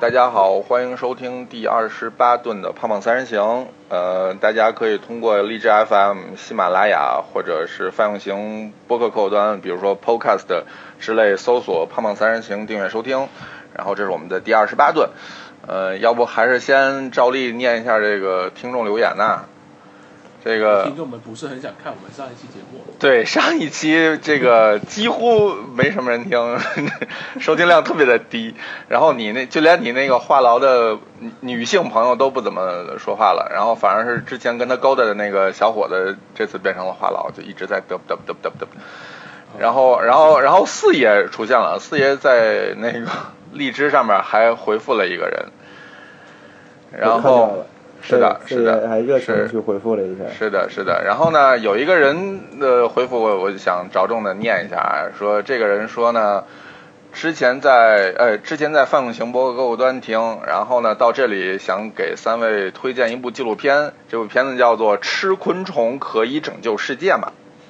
大家好，欢迎收听第28顿的胖胖三人行。大家可以通过荔枝 FM、喜马拉雅或者是泛用型播客客户端，比如说 Podcast 之类，搜索胖胖三人行订阅收听。然后这是我们的第28顿。要不还是先照例念一下这个听众留言呐。这个听众们不是很想看我们上一期节目。 对，上一期这个几乎没什么人听，收听量特别的低。然后就连你那个话痨的女性朋友都不怎么说话了，然后反而是之前跟他勾搭的那个小伙子，这次变成了话痨，就一直在嘚嘚嘚嘚嘚。然后四爷出现了，四爷在那个荔枝上面还回复了一个人，然后。是的， 还热情去回复了一下。 是的。然后呢，有一个人的回复我想着重的念一下，说这个人说呢，之前在泛用型播客客户端听，然后呢到这里想给3位推荐一部纪录片，这部片子叫做《吃昆虫可以拯救世界》嘛。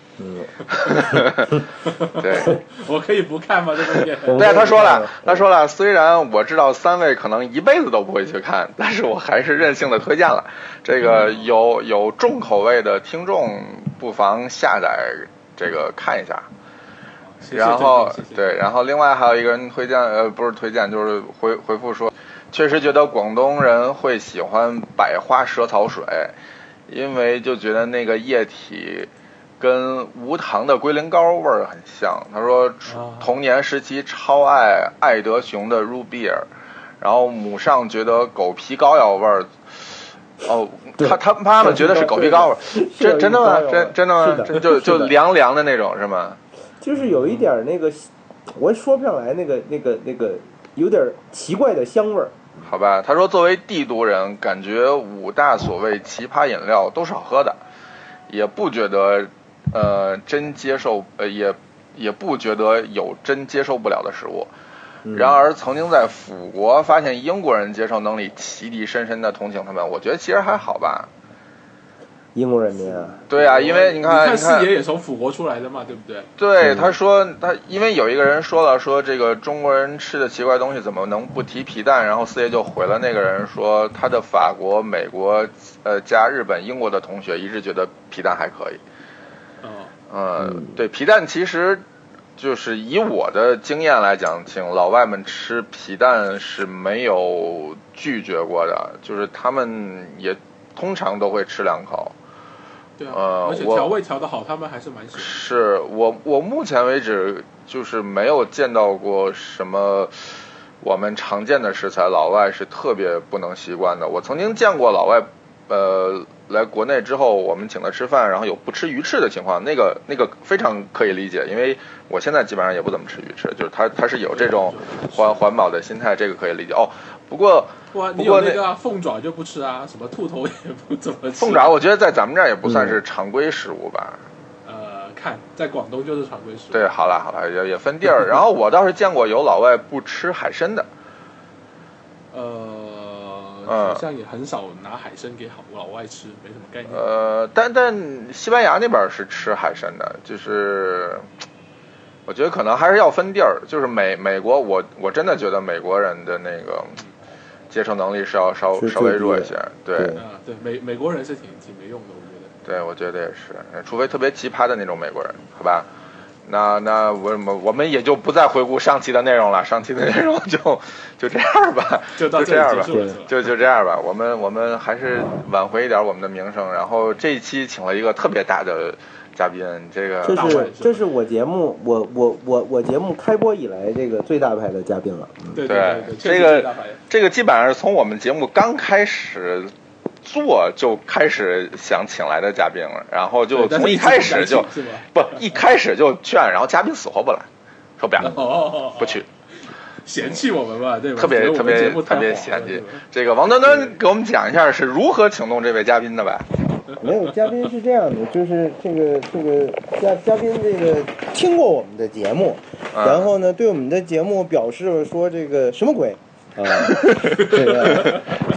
对， 我可以不看吗？这部片？ 对啊，他说了，虽然我知道3位可能一辈子都不会去看，但是我还是任性的推荐了。这个有重口味的听众不妨下载这个看一下。然后对，然后另外还有一个人推荐，不是推荐，就是回复说，确实觉得广东人会喜欢百花蛇草水，因为就觉得那个液体跟无糖的龟苓膏味儿很像。他说童年时期超爱爱德熊的 root beer， 然后母上觉得狗皮膏药味儿。哦，他妈妈觉得是狗皮膏味儿，真的吗？真的吗？就凉凉的那种是吗？ 就是有一点那个，我说不上来那个有点奇怪的香味儿。 好吧，他说作为帝都人，感觉5大所谓奇葩饮料都是好喝的，也不觉得真接受，也不觉得有真接受不了的食物。然而曾经在辅国发现英国人接受能力启迪深深的同情他们，我觉得其实还好吧。 英国人民啊， 对啊，因为你看四爷也从辅国出来的嘛，对不对？ 对，他说因为有一个人说这个中国人吃的奇怪东西怎么能不提皮蛋，然后四爷就回了那个人说他的法国、美国加日本、英国的同学一致觉得皮蛋还可以。对，皮蛋其实就是以我的经验来讲，请老外们吃皮蛋是没有拒绝过的，就是他们也通常都会吃2口。 对啊，而且调味调得好，他们还是蛮喜欢。 是我目前为止就是没有见到过什么我们常见的食材老外是特别不能习惯的。我曾经见过老外来国内之后，我们请他吃饭，然后有不吃鱼翅的情况，那个非常可以理解，因为我现在基本上也不怎么吃鱼翅，就是他是有这种环保的心态，这个可以理解。不过你有那个凤爪就不吃啊，什么兔头也不怎么吃。 凤爪我觉得在咱们这儿也不算是常规食物吧。 看在广东就是常规食物。 对，好了也分地儿。然后我倒是见过有老外不吃海参的。 好像也很少拿海参给老外吃，没什么概念。 但西班牙那边是吃海参的，就是我觉得可能还是要分地儿。就是美国，我真的觉得美国人的那个接受能力是要稍微弱一些。对， 美国人是挺没用的，我觉得。 对，我觉得也是，除非特别奇葩的那种美国人，好吧？那我们也就不再回顾上期的内容了，上期的内容就这样吧， 就这样吧， 就这样吧。我们还是挽回一点我们的名声。然后这一期请了一个特别大的嘉宾， 这是我节目我节目开播以来这个最大牌的嘉宾了。 对， 这个基本上是从我们节目刚开始做就开始想请来的嘉宾了，然后就从一开始就劝，然后嘉宾死活不来，说不了，不去， 嫌弃我们吧，对吧？ 特别嫌弃。这个王端端给我们讲一下是如何请动这位嘉宾的吧？ 没有，嘉宾是这样的，就是这个嘉宾这个听过我们的节目，然后呢对我们的节目表示说这个什么鬼。这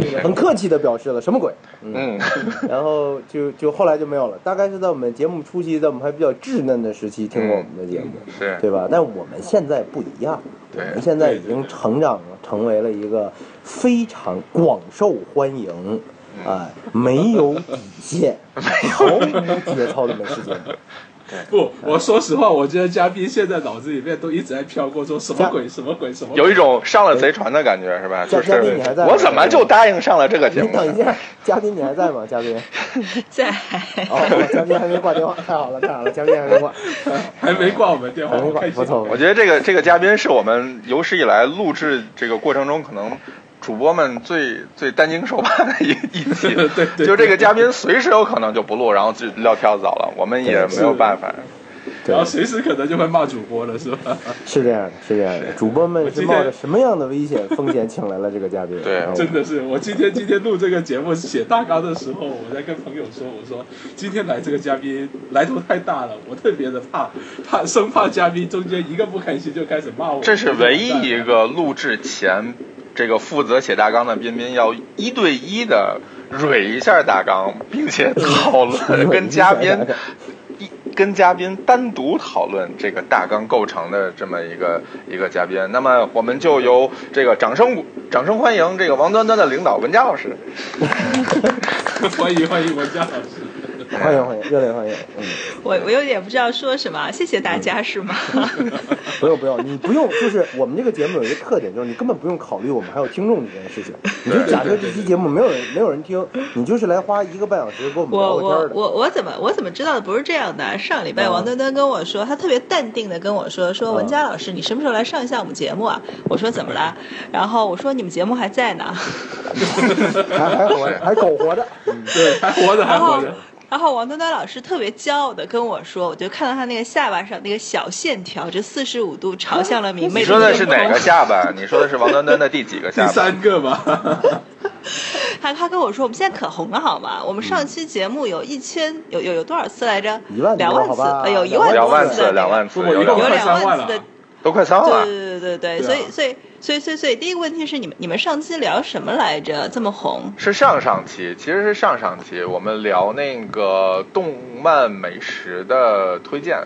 个很客气的表示了什么鬼，然后就后来就没有了。大概是在我们节目初期，在我们还比较稚嫩的时期听过我们的节目， 是对吧？但我们现在不一样，我们现在已经成长了，成为了一个非常广受欢迎，没有底线、毫无节操的美食节目。 不，我说实话，我觉得嘉宾现在脑子里面都一直在飘过说什么鬼什么鬼什么鬼， 有一种上了贼船的感觉，是吧？就是嘉宾你还在吗？ 我怎么就答应上了这个节目？ 你等一下，嘉宾你还在吗？嘉宾在。 哦，嘉宾还没挂电话，太好了，嘉宾还没挂， 还没挂我们电话， 不错。 我觉得这个嘉宾是我们有史以来录制这个过程中可能主播们最担惊受怕的一期， 对， 就这个嘉宾随时有可能就不录，然后就撂挑子走了，我们也没有办法。 然后随时可能就会骂主播了，是吧？ 是这样的，是这样的。主播们是冒着什么样的危险风险请来了这个嘉宾？ 对， 真的是。我今天录这个节目写大纲的时候，我在跟朋友说，我说今天来这个嘉宾来头太大了，我特别的生怕嘉宾中间一个不开心就开始骂我。 这是唯一一个录制前这个负责写大纲的彬彬要1对1的蕊一下大纲，并且讨论跟嘉宾单独讨论这个大纲构成的这么一个嘉宾。那么我们就由这个掌声欢迎这个王端端的领导文佳老师。 欢迎文佳老师。 欢迎，热烈欢迎。 我有点不知道说什么，谢谢大家是吗？ 不用，你不用，就是我们这个节目有一个特点，就是你根本不用考虑我们还有听众这件事情，你就假设这期节目没有人听，你就是来花1个半小时跟我们聊个天的。 我怎么知道的不是这样的？上礼拜王端端跟我说，他特别淡定的跟我说文佳老师，你什么时候来上一下我们节目啊？我说怎么了？然后我说你们节目还在呢， 还活着，还苟活着， 对，还活着。 然后王端端老师特别骄傲的跟我说，我就看到他那个下巴上那个小线条，就45度朝向了明媚的。 你说的是哪个下巴？你说的是王端端的第几个下巴？ 第3个吧。 他跟我说，我们现在可红了好吗？我们上期节目有有多少次来着？2万次，有1万次， 有2万次， 有2万次的， 都快3万了。对，所以第一个问题是你们上期聊什么来着？这么红？ 是上期，其实是上期我们聊那个动漫美食的推荐。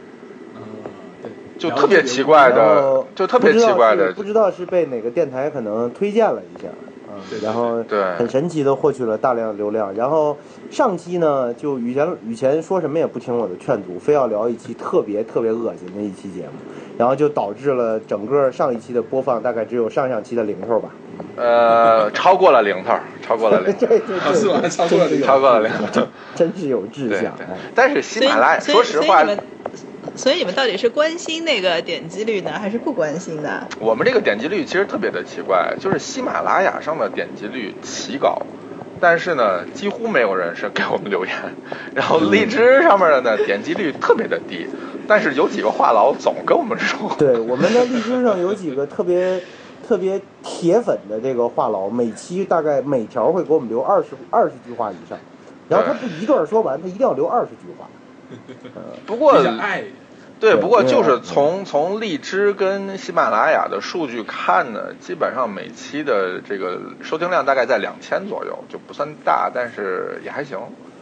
就特别奇怪的， 不知道是被哪个电台可能推荐了一下。然后很神奇的获取了大量流量。然后上期呢，就以前说什么也不听我的劝阻，非要聊一期特别恶心的一期节目，然后就导致了整个上一期的播放大概只有上期的0头吧。 超过了0头， 对， 是吧？ 超过了0头， 真是有志向。 但是喜马拉雅，说实话。 所以你们到底是关心那个点击率呢，还是不关心的？ 我们这个点击率其实特别的奇怪，就是喜马拉雅上的点击率奇高，但是呢，几乎没有人是给我们留言。然后荔枝上面的呢，点击率特别的低，但是有几个话痨总跟我们说。 对，我们在荔枝上有几个特别铁粉的这个话痨，每期大概每条会给我们留20句话以上，然后他不一段说完，他一定要留20句话。 不过不过就是从荔枝跟喜马拉雅的数据看呢，基本上每期的这个收听量大概在2000左右，就不算大，但是也还行。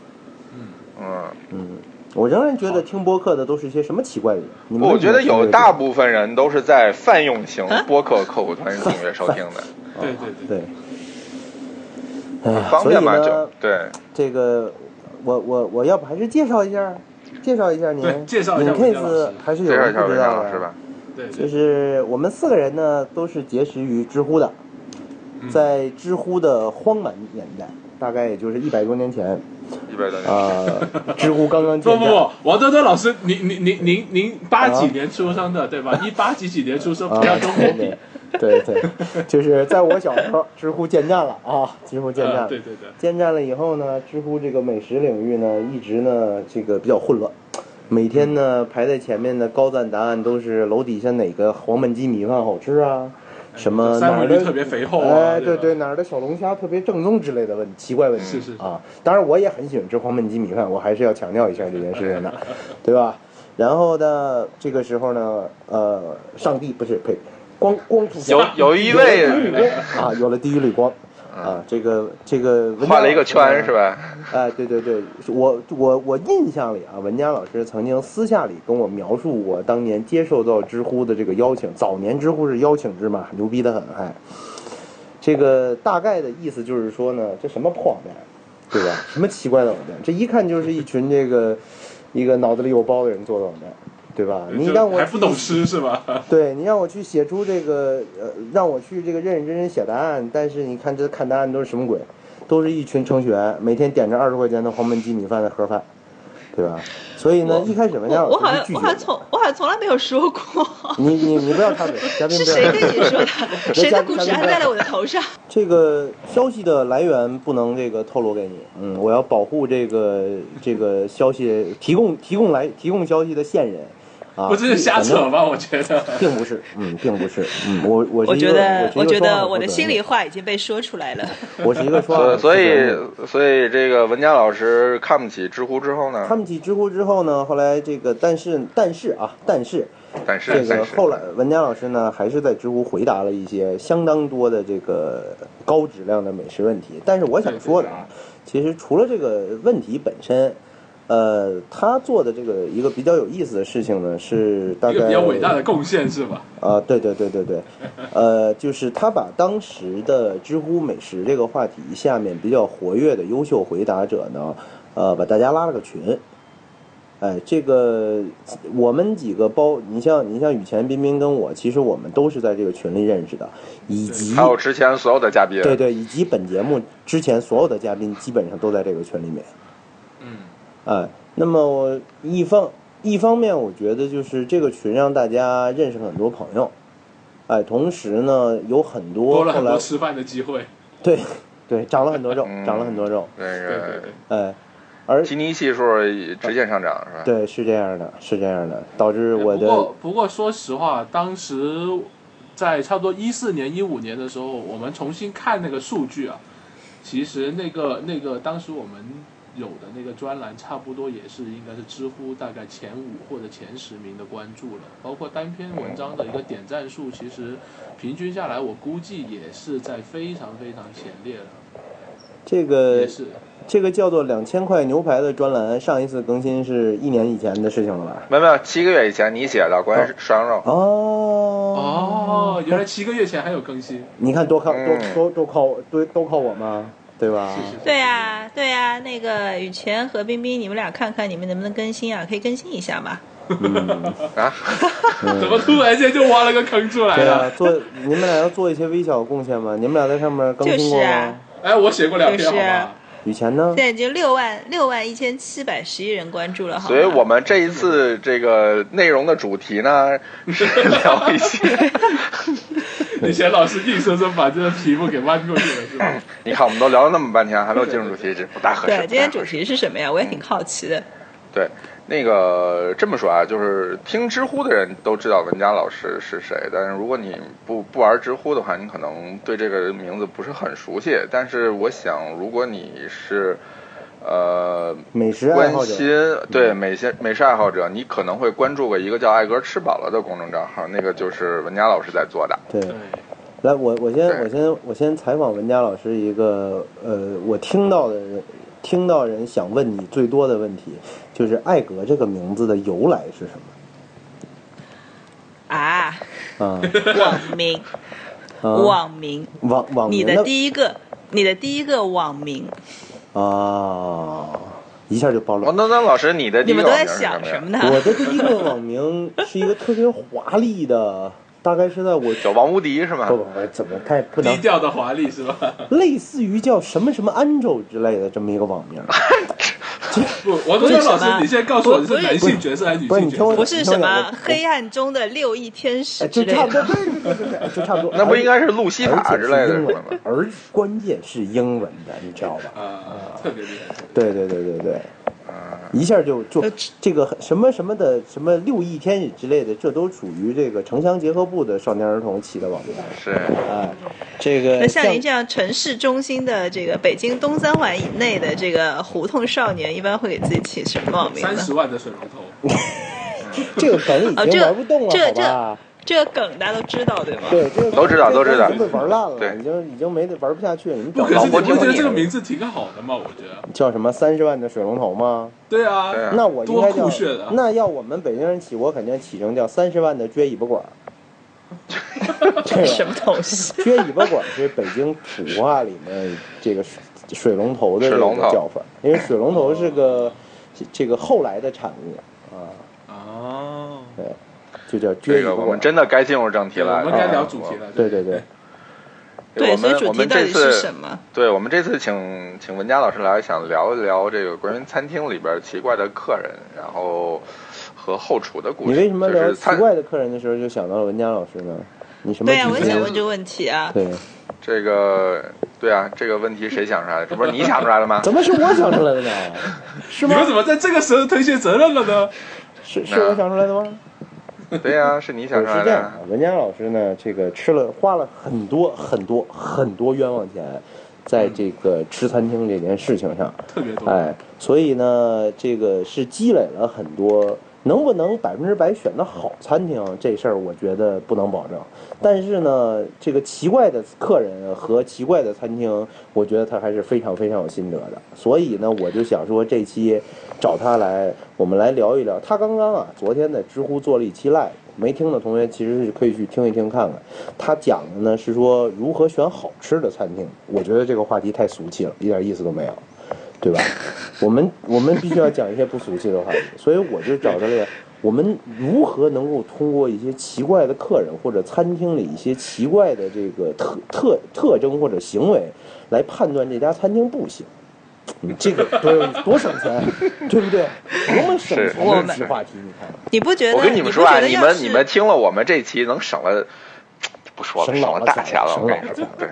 我仍然觉得听播客的都是一些什么奇怪的人。 我觉得有大部分人都是在泛用型播客客户端订阅收听的。 对。 方便嘛，就对这个，我要不还是介绍一下您， 介绍一下 case还是有人不知道的， 是吧？ 对， 就是我们4个人呢都是结识于知乎的，在知乎的荒蛮年代，大概也就是100多年前。 100多年知乎刚刚建站。 不，王端端老师，您80几年出生的对吧？18几年出生，不要跟我比。 对，就是在我小时候，知乎建站了啊，知乎建站了。 对。 建站了以后呢，知乎这个美食领域呢，一直呢这个比较混乱，每天呢排在前面的高赞答案都是楼底下哪个黄焖鸡米饭好吃啊，什么哪儿的特别肥厚啊， 对，哪儿的小龙虾特别正宗之类的奇怪问题。 是啊，当然我也很喜欢吃黄焖鸡米饭，我还是要强调一下这件事情的，对吧？然后呢，这个时候呢，上帝不是呸。光出现有一位有了地狱绿光， 啊，这个画了一个圈是吧？ 哎，对对对，我印象里啊，文佳老师曾经私下里跟我描述过当年接受到知乎的这个邀请，早年知乎是邀请制嘛，牛逼的很，哎，这个大概的意思就是说呢，这什么破网站，对吧？什么奇怪的网站，这一看就是一群一个脑子里有包的人做的网站。对吧？你让我还不懂诗是吧？ 对，你让我去写出这个让我去这个认认真真写答案，但是你看这看答案都是什么鬼？都是一群程序员，每天点着20块钱的黄焖鸡米饭的盒饭，对吧？所以呢，一开始文佳老师拒绝我好像从来没有说过。 你不要插嘴，嘉宾不要。 是谁跟你说的？谁的故事安在了我的头上？ 这个消息的来源不能这个透露给你，我要保护这个消息提供消息的线人。 不是瞎扯吧？我觉得并不是，并不是，我觉得我的心里话已经被说出来了。 我是一个说， 所以这个文佳老师看不起知乎之后呢？ 看不起知乎之后呢？后来这个但是这个后来文佳老师呢，还是在知乎回答了一些相当多的这个高质量的美食问题。但是我想说的啊，其实除了这个问题本身。他做的这个一个比较有意思的事情呢，是大概一个比较伟大的贡献是吧？ 对，就是他把当时的知乎美食这个话题下面比较活跃的优秀回答者呢，把大家拉了个群。哎，这个我们几个你像雨前、彬彬跟我，其实我们都是在这个群里认识的，以及还有之前所有的嘉宾， 对，以及本节目之前所有的嘉宾基本上都在这个群里面。那么我一方面我觉得就是这个群让大家认识很多朋友，同时呢有很多多了很多吃饭的机会， 对，长了很多肉，而基尼系数直线上涨是吧？ 对，是这样的，导致我的不过说实话，当时在差不多14年、15年的时候，我们重新看那个数据啊，其实那个当时我们有的那个专栏差不多也是应该是知乎大概前5或者前10名的关注了，包括单篇文章的一个点赞数，其实平均下来我估计也是在非常非常前列了。 这个叫做2000块牛排的专栏，上一次更新是1年以前的事情了吧？ 没有7个月以前你写的关于涮羊肉。原来7个月前还有更新。 你看都靠我吗？对吧？ 对呀，那个雨前和彬彬，你们俩看看你们能不能更新啊？可以更新一下嘛？ 怎么突然间就挖了个坑出来了？ 你们俩要做一些微小贡献吗？你们俩在上面更新过吗？ 我写过2篇，好吧？ 雨前呢？ 现在已经61711人关注了，好吧？ 所以我们这一次这个内容的主题呢是聊一些。 以前老师硬生生把这个题目给弯过去了，是吧？ 你看，我们都聊了那么半天，还没有进入主题，这不大合适。 对，今天主题是什么呀？我也挺好奇的。 对，那个这么说啊，就是听知乎的人都知道文佳老师是谁，但是如果你不玩知乎的话，你可能对这个名字不是很熟悉。但是我想，如果你是美食爱好者， 关心对美食爱好者，你可能会关注过一个叫艾格吃饱了的公众账号，那个就是文佳老师在做的。 对，来，我先采访文佳老师一个我听到人想问你最多的问题，就是艾格这个名字的由来是什么？ 网名， 你的第一个网名一下就暴露。 那老师，你的第一个网名是什么呀？你们都在想什么呢？ 我的第一个网名是一个特别华丽的，大概是在我叫王无敌是吗？ 不，怎么太不能低调的华丽是吧？ 类似于叫什么什么安州之类的这么一个网名。 不，王东江老师，你现在告诉我你是男性角色还是女性角色？ 不是什么黑暗中的6翼天使之类的， 就差不多。 那不应该是路西法之类的吗？ 而关键是英文的，你知道吧？ 特别厉害。 对。一下就这个什么什么的什么6翼天使之类的，这都属于这个城乡结合部的少年儿童起的网名。 是这个那像您这样城市中心的这个北京东三环以内的这个胡同少年，一般会给自己起什么网名呢？ 30万的水龙头。 这个梗已经玩不动了，好吧？ 这个梗大家都知道对吗？ 对，这个都知道已经被玩烂了，已经没玩不下去了。你们找老婆，你不觉得这个名字挺好的吗？我觉得叫什么30万的水龙头吗？ 对啊， 那我应该叫多酷炫的。 那要我们北京人起，我肯定起成叫30万的撅尾巴管。 这什么东西？ 撅尾巴管是北京土话里面这个水龙头的这个叫法，因为水龙头是个这个后来的产物啊。 哦， 对，就叫撅尾巴管。 我们真的该进入正题了， 我们该聊主题了。 对对对。 对，所以主题到底是什么？ 对，我们这次请文佳老师来，想聊一聊这个关于餐厅里边奇怪的客人，然后和后厨的故事。 你为什么聊奇怪的客人的时候就想到了文佳老师呢？你什么？ 对呀，我也想问这个问题啊。 对， 这个问题谁想出来的？这不是你想出来的吗？ 怎么是我想出来的呢？是吗？ 你们怎么在这个时候推卸责任了呢？ 是我想出来的吗？ 对呀，是你想出来的。 是这样，文佳老师呢，这个花了很多冤枉钱，在这个吃餐厅这件事情上， 特别多。 哎，所以呢，这个是积累了很多。能不能100%选的好餐厅这事儿，我觉得不能保证。但是呢，这个奇怪的客人和奇怪的餐厅，我觉得他还是非常非常有心得的。所以呢，我就想说这期找他来，我们来聊一聊。他刚刚昨天在知乎做了一期 live， 没听的同学其实是可以去听一听看看。他讲的呢是说如何选好吃的餐厅。我觉得这个话题太俗气了，一点意思都没有。对吧？我们必须要讲一些不俗气的话题，所以我就找到了我们如何能够通过一些奇怪的客人或者餐厅里一些奇怪的这个特征或者行为来判断这家餐厅不行。这个多省钱，对不对？多么省钱的话题，你看。 你不觉得？ 我跟你们说啊，你们听了我们这期能省了，不说了，省了大钱了，我跟你说，对。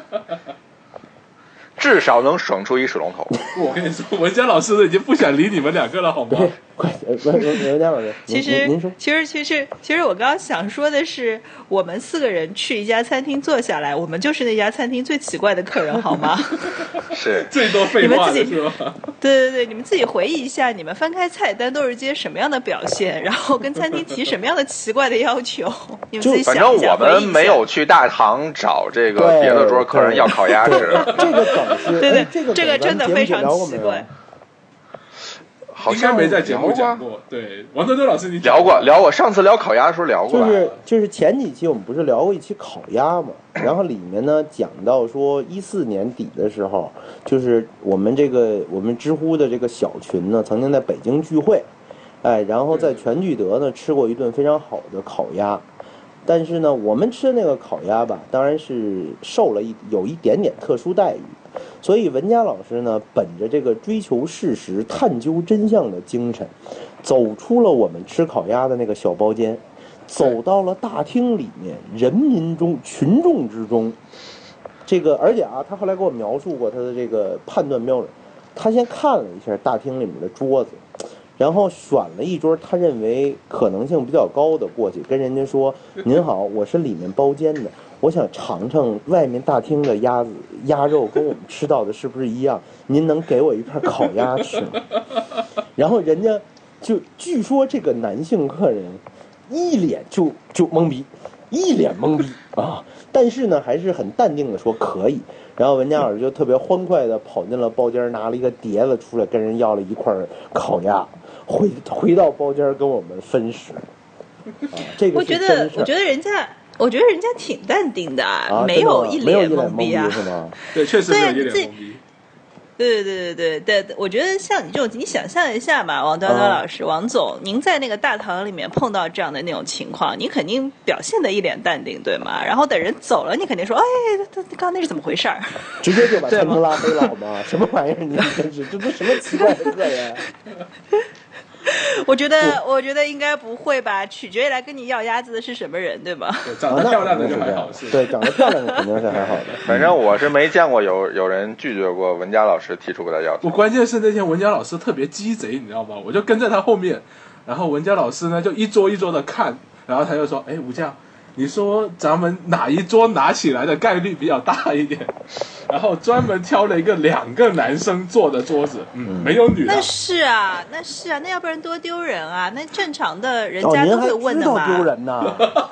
至少能省出一水龙头。 我跟你说，文佳老师已经不想理你们2个了，好吗？ 快，文佳老师， 其实您说， 其实我刚刚想说的是，我们4个人去一家餐厅坐下来，我们就是那家餐厅最奇怪的客人，好吗？ 是最多废话的是吧？ 对，你们自己回忆一下，你们翻开菜单都是些什么样的表现，然后跟餐厅提什么样的奇怪的要求，你们自己想一下。 反正我们没有去大堂找这个别的桌客人要烤鸭吃。 这个梗是， 对， 这个真的非常奇怪。 好像没在节目讲过。对，王德老师你聊过，上次聊烤鸭的时候聊过。 就是前几期我们不是聊过一期烤鸭嘛？然后里面呢讲到说14年底的时候，就是我们知乎的这个小群呢，曾经在北京聚会，哎，然后在全聚德呢吃过一顿非常好的烤鸭。但是呢，我们吃的那个烤鸭吧，当然是受了有一点点特殊待遇。所以文佳老师呢，本着这个追求事实、探究真相的精神，走出了我们吃烤鸭的那个小包间，走到了大厅里面，群众之中。这个，而且他后来给我描述过他的这个判断标准。他先看了一下大厅里面的桌子，然后选了一桌他认为可能性比较高的过去，跟人家说：“您好，我是里面包间的。我想尝尝外面大厅的鸭肉跟我们吃到的是不是一样？您能给我一片烤鸭吃吗？”然后人家据说这个男性客人一脸就懵逼，一脸懵逼啊！但是呢，还是很淡定的说可以。然后文佳老师就特别欢快的跑进了包间，拿了一个碟子出来，跟人要了一块烤鸭，回到包间跟我们分食。这个我觉得人家挺淡定的，没有一脸懵逼啊， 是吗？ 对，确实没有一脸懵逼。 对，我觉得像你这种，你想象一下嘛，王端端老师、王总，您在那个大堂里面碰到这样的那种情况，你肯定表现得一脸淡定，对吗？然后等人走了，你肯定说，哎，刚那是怎么回事儿？ 直接就把餐厅拉黑了，好吗？什么玩意儿？你真是，这都什么奇怪的客人？ 我觉得应该不会吧，取决于来跟你要鸭子的是什么人，对吧？ 长得漂亮的就还好， 对，长得漂亮的肯定是还好的。 反正我是没见过有人拒绝过文佳老师提出过的要求。 我关键是那天文佳老师特别鸡贼，你知道吗？我就跟在他后面，然后文佳老师呢就一桌一桌的看，然后他就说：“哎，武将，你说咱们哪一桌拿起来的概率比较大一点？”然后专门挑了一个2个男生坐的桌子，没有女的。 那是啊，那要不然多丢人啊！那正常的人家都会问的嘛。 丢人呐！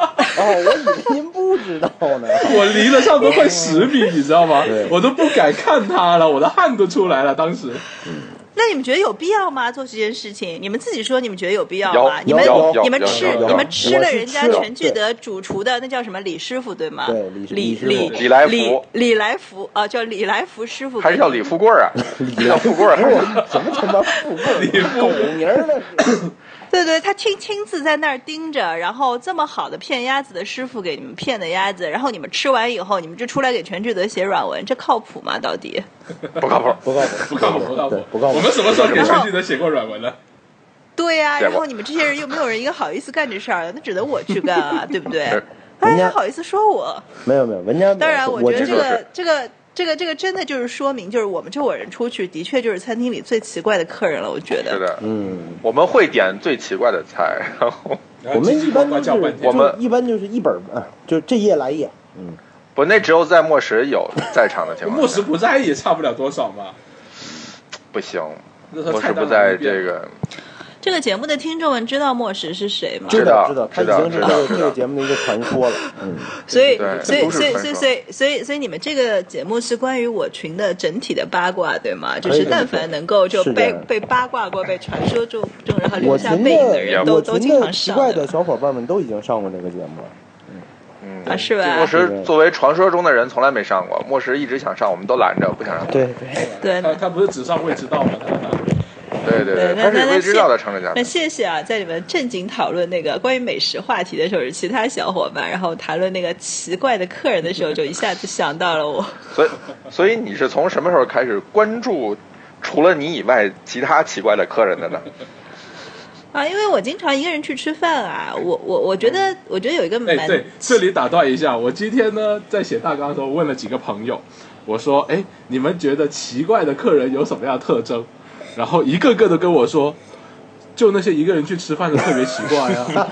道，我以为您不知道呢。 我离了差不多快10米，你知道吗？我都不敢看他了，我的汗都出来了，当时。 那你们觉得有必要吗？做这件事情，你们自己说，你们觉得有必要吗？你们吃了人家全聚德主厨的那叫什么李师傅对吗？ 对， 李来福啊，叫李来福师傅， 还是叫李富贵啊？叫富贵， 什么他妈富贵？李狗名呢？ 对，他亲自在那儿盯着，然后这么好的骗鸭子的师傅给你们骗的鸭子，然后你们吃完以后，你们就出来给全聚德写软文，这靠谱吗？到底？ 不靠谱。 我们什么时候给全聚德写过软文了？ 对呀，然后你们这些人又没有人一个好意思干这事儿，那只能我去干啊，对不对？还好意思说我？ 没有，人家当然，我觉得这个真的就是说明，就是我们这伙人出去，的确就是餐厅里最奇怪的客人了。我觉得是的，我们会点最奇怪的菜，然后我们一般就是一本就这页来一页， 不，那只有在末时有在场的情况下， 末时不在也差不了多少嘛。 不行，末时不在这个节目的听众们知道末时是谁吗？ 知道，他已经是这个节目的一个传说了。 所以你们这个节目是关于我群的整体的八卦，对吗？就是但凡能够就被八卦过、被传说中然后留下背影的人都经常上。 奇怪的小伙伴们都已经上过这个节目了。 啊，是吧？ 末时作为传说中的人，从来没上过。末时一直想上，我们都拦着，不想让他。 对， 他不是只上未知道吗？ 对，他是未知道的成了嘉宾。 那谢谢啊，在你们正经讨论那个关于美食话题的时候，是其他小伙伴，然后谈论那个奇怪的客人的时候，就一下子想到了我。 所以你是从什么时候开始关注除了你以外其他奇怪的客人的呢？ 啊，因为我经常一个人去吃饭啊，我觉得有一个对，这里打断一下，我今天呢在写大纲的时候问了几个朋友，我说，你们觉得奇怪的客人有什么样的特征？然后一个个都跟我说，就那些一个人去吃饭的特别奇怪啊。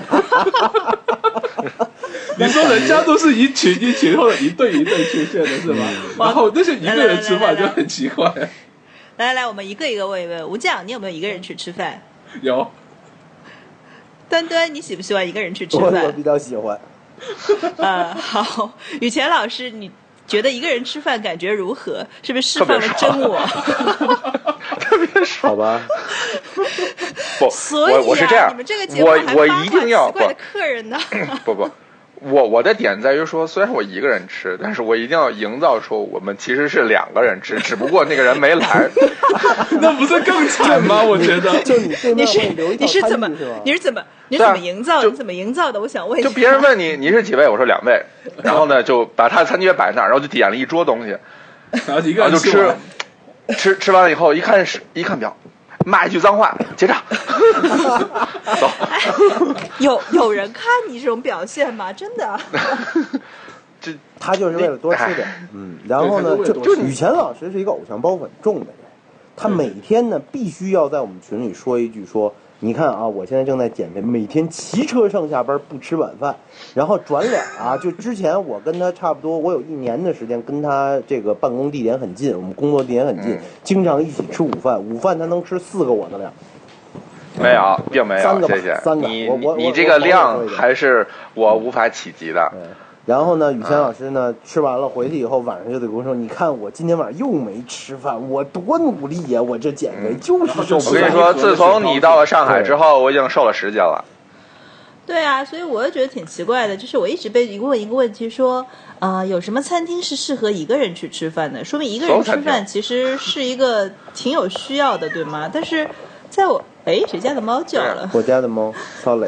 你说人家都是一群或者一对出现的是吗？然后那些一个人吃饭就很奇怪。 来，我们一个一个问一问。吴酱，你有没有一个人去吃饭？ 有。 端端，你喜不喜欢一个人去吃饭？ 我比较喜欢。 好，雨前老师，你觉得一个人吃饭感觉如何？是不是释放了真我？ 特别爽， 好吧。 所以我是这样， 你们这个节目我一定要奇怪的客人呢？ 不，我的点在于说，虽然我一个人吃，但是我一定要营造出我们其实是2个人吃，只不过那个人没来。 那不是更惨吗？我觉得， 就你是怎么营造？你怎么营造的？我想问一下。 就别人问你是几位，我说2位，然后呢就把他的餐具摆那儿，然后就点了一桌东西， 然后就吃完了以后，一看表，骂一句脏话，结账。走。 有人看你这种表现吗？真的。 他就是为了多吃点。然后呢，就雨前老师是一个偶像包袱很重的人，他每天呢必须要在我们群里说一句说。你看啊，我现在正在减肥，每天骑车上下班不吃晚饭，然后转脸啊，就之前我跟他差不多，我有1年的时间跟他这个办公地点很近，我们工作地点很近，经常一起吃午饭他能吃4个我的量。 没有，并没有 ，3个， 谢谢。 3个， 你这个量还是我无法企及的。 然后呢，雨谦老师呢，吃完了回去以后，晚上就得跟我说：“你看我今天晚上又没吃饭，我多努力呀！我这减肥就是瘦不下来。” 我跟你说，自从你到了上海之后，我已经瘦了10斤了。 对啊，所以我就觉得挺奇怪的，就是我一直被问一个问题说，有什么餐厅是适合一个人去吃饭的？说明一个人吃饭其实是一个挺有需要的，对吗？但是在我谁家的猫叫了？ 我家的猫，sorry。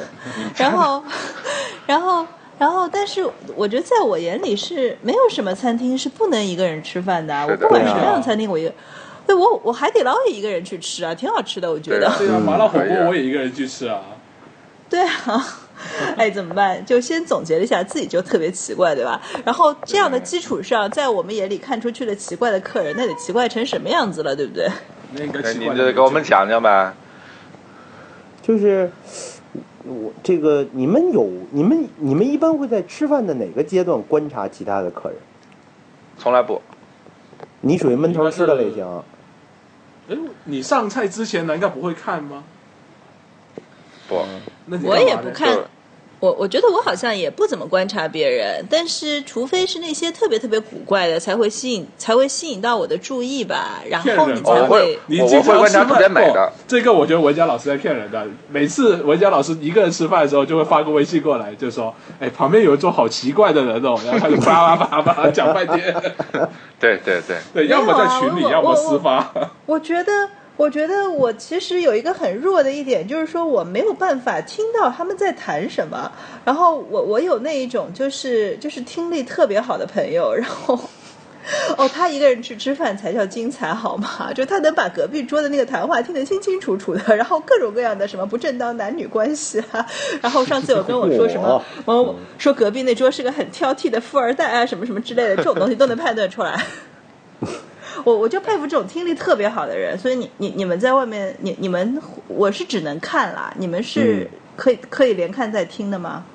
然后，但是我觉得在我眼里是没有什么餐厅是不能一个人吃饭的。我不管什么样的餐厅，我海底捞也一个人去吃啊，挺好吃的，我觉得。 对啊，麻辣火锅我也一个人去吃啊。 对啊，怎么办？就先总结了一下，自己就特别奇怪，对吧？然后这样的基础上，在我们眼里看出去的奇怪的客人，那得奇怪成什么样子了，对不对？ 那你就给我们讲讲呗。 就是我这个，你们一般会在吃饭的哪个阶段观察其他的客人？ 从来不。 你属于闷头吃的类型。 你上菜之前难道不会看吗？ 不， 那我也不看。 我觉得我好像也不怎么观察别人，但是除非是那些特别特别古怪的，才会吸引到我的注意吧。然后你才会， 我会观察特别美的。 这个我觉得文佳老师在骗人的。每次文佳老师一个人吃饭的时候，就会发个微信过来，就说：“哎，旁边有一桌好奇怪的人哦。”然后开始叭叭叭叭讲半天。对，要么在群里，要么私发。 我觉得我其实有一个很弱的一点，就是说我没有办法听到他们在谈什么。然后我有那一种就是听力特别好的朋友，然后他一个人去吃饭才叫精彩好吗？就他能把隔壁桌的那个谈话听得清清楚楚的，然后各种各样的什么不正当男女关系啊。然后上次有跟我说什么，说隔壁那桌是个很挑剔的富二代啊，什么什么之类的，这种东西都能判断出来。我就佩服这种听力特别好的人，所以你们在外面，你们我是只能看啦，你们是可以连看再听的吗？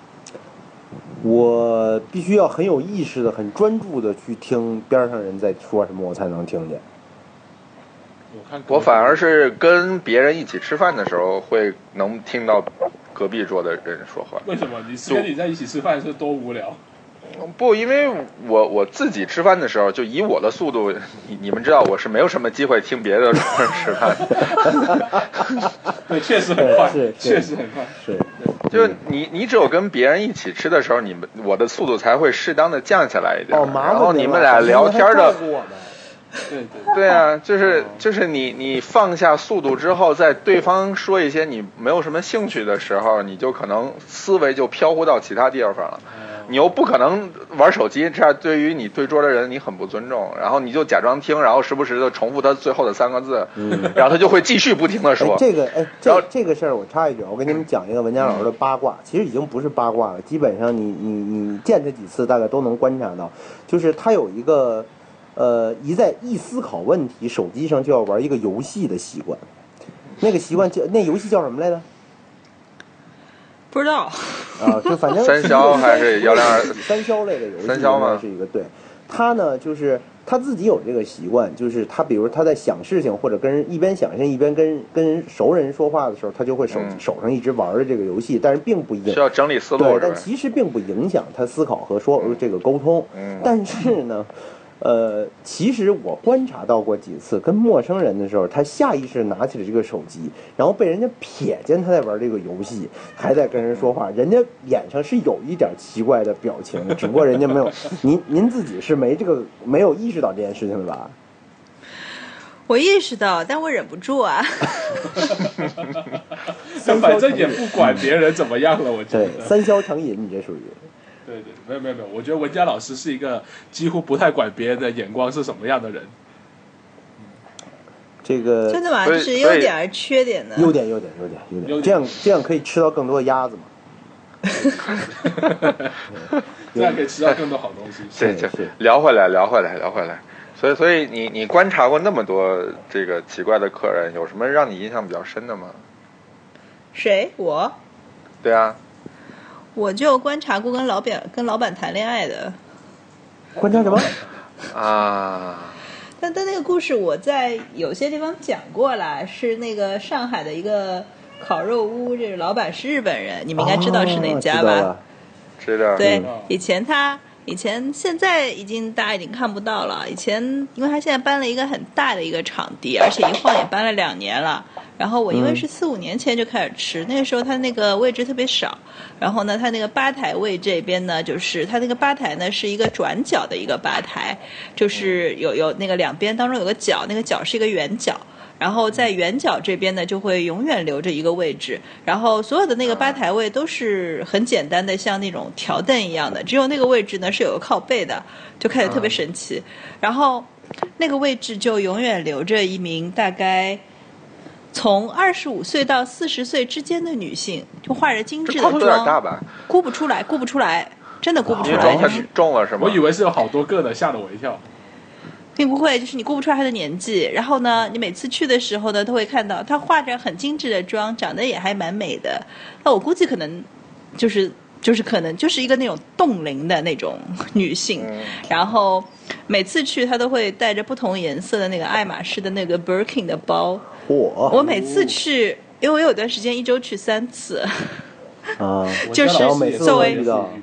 我必须要很有意识的、很专注的去听边上人在说什么，我才能听见。 我反而是跟别人一起吃饭的时候，会能听到隔壁桌的人说话。 为什么？跟你在一起吃饭是多无聊？ 不，因为我自己吃饭的时候，就以我的速度，你们知道我是没有什么机会听别的人吃饭。 对，确实很快，确实很快， 是。 就你只有跟别人一起吃的时候，我的速度才会适当的降下来一点。然后你们俩聊天的。对啊，就是你放下速度之后，在对方说一些你没有什么兴趣的时候，你就可能思维就飘忽到其他地方了。你又不可能玩手机，这样对于你对桌的人你很不尊重。然后你就假装听，然后时不时的重复他最后的3个字，然后他就会继续不停的说。 这个事儿我插一句，我跟你们讲一个文佳老师的八卦，其实已经不是八卦了，基本上你见他几次，大概都能观察到，就是他有一个一思考问题，手机上就要玩一个游戏的习惯。那个习惯那游戏叫什么来着？ 不知道就反正三消还是102 三消类的游戏， 三消吗？ 是一个对。他呢，就是他自己有这个习惯，就是他比如他在想事情或者跟人一边想一边跟熟人说话的时候，他就会手上一直玩着这个游戏，但是并不影需要整理思路， 对，但其实并不影响他思考和这个沟通。但是呢。其实我观察到过几次，跟陌生人的时候，他下意识拿起了这个手机，然后被人家瞥见他在玩这个游戏，还在跟人说话，人家脸上是有一点奇怪的表情，只不过人家没有。您自己是没有意识到这件事情的吧？ 我意识到，但我忍不住啊。 反正也不管别人怎么样了，我觉得。 对，三消成瘾，你这属于。 对，没有，我觉得文佳老师是一个几乎不太管别人的眼光是什么样的人。 这个真的吗？这是优点还是缺点呢？ 优点，这样可以吃到更多的鸭子嘛？ 这样可以吃到更多好东西。 对，聊回来。所以你观察过那么多这个奇怪的客人，有什么让你印象比较深的吗？ 谁？我？ 对啊。 我就观察过跟老板谈恋爱的。 观察什么？ 但那个故事我在有些地方讲过了，是那个上海的一个烤肉屋，这个老板是日本人，你们应该知道是哪家吧？ 知道。 对，以前现在大家已经看不到了。以前因为他现在搬了一个很大的一个场地，而且一晃也搬了2年了。然后我因为是4-5年前就开始吃，那个时候他那个位置特别少，然后呢他那个吧台位这边呢，就是他那个吧台呢是一个转角的一个吧台，就是有那个两边当中有个角，那个角是一个圆角，然后在圆角这边呢就会永远留着一个位置，然后所有的那个吧台位都是很简单的，像那种条凳一样的，只有那个位置呢是有个靠背的，就看着特别神奇。然后那个位置就永远留着一名大概从25岁到40岁之间的女性，就化着精致的妆，估不出来，真的估不出来。 妆太重了是吗？ 我以为是有好多个的，吓得我一跳。 并不会，就是你估不出来她的年纪。然后呢，你每次去的时候呢，都会看到她化着很精致的妆，长得也还蛮美的。那我估计可能就是可能就是一个那种冻龄的那种女性。然后每次去她都会带着不同颜色的那个爱马仕的那个 Birkin 的包。我每次去，因为我有段时间1周去3次， 啊， 就是作为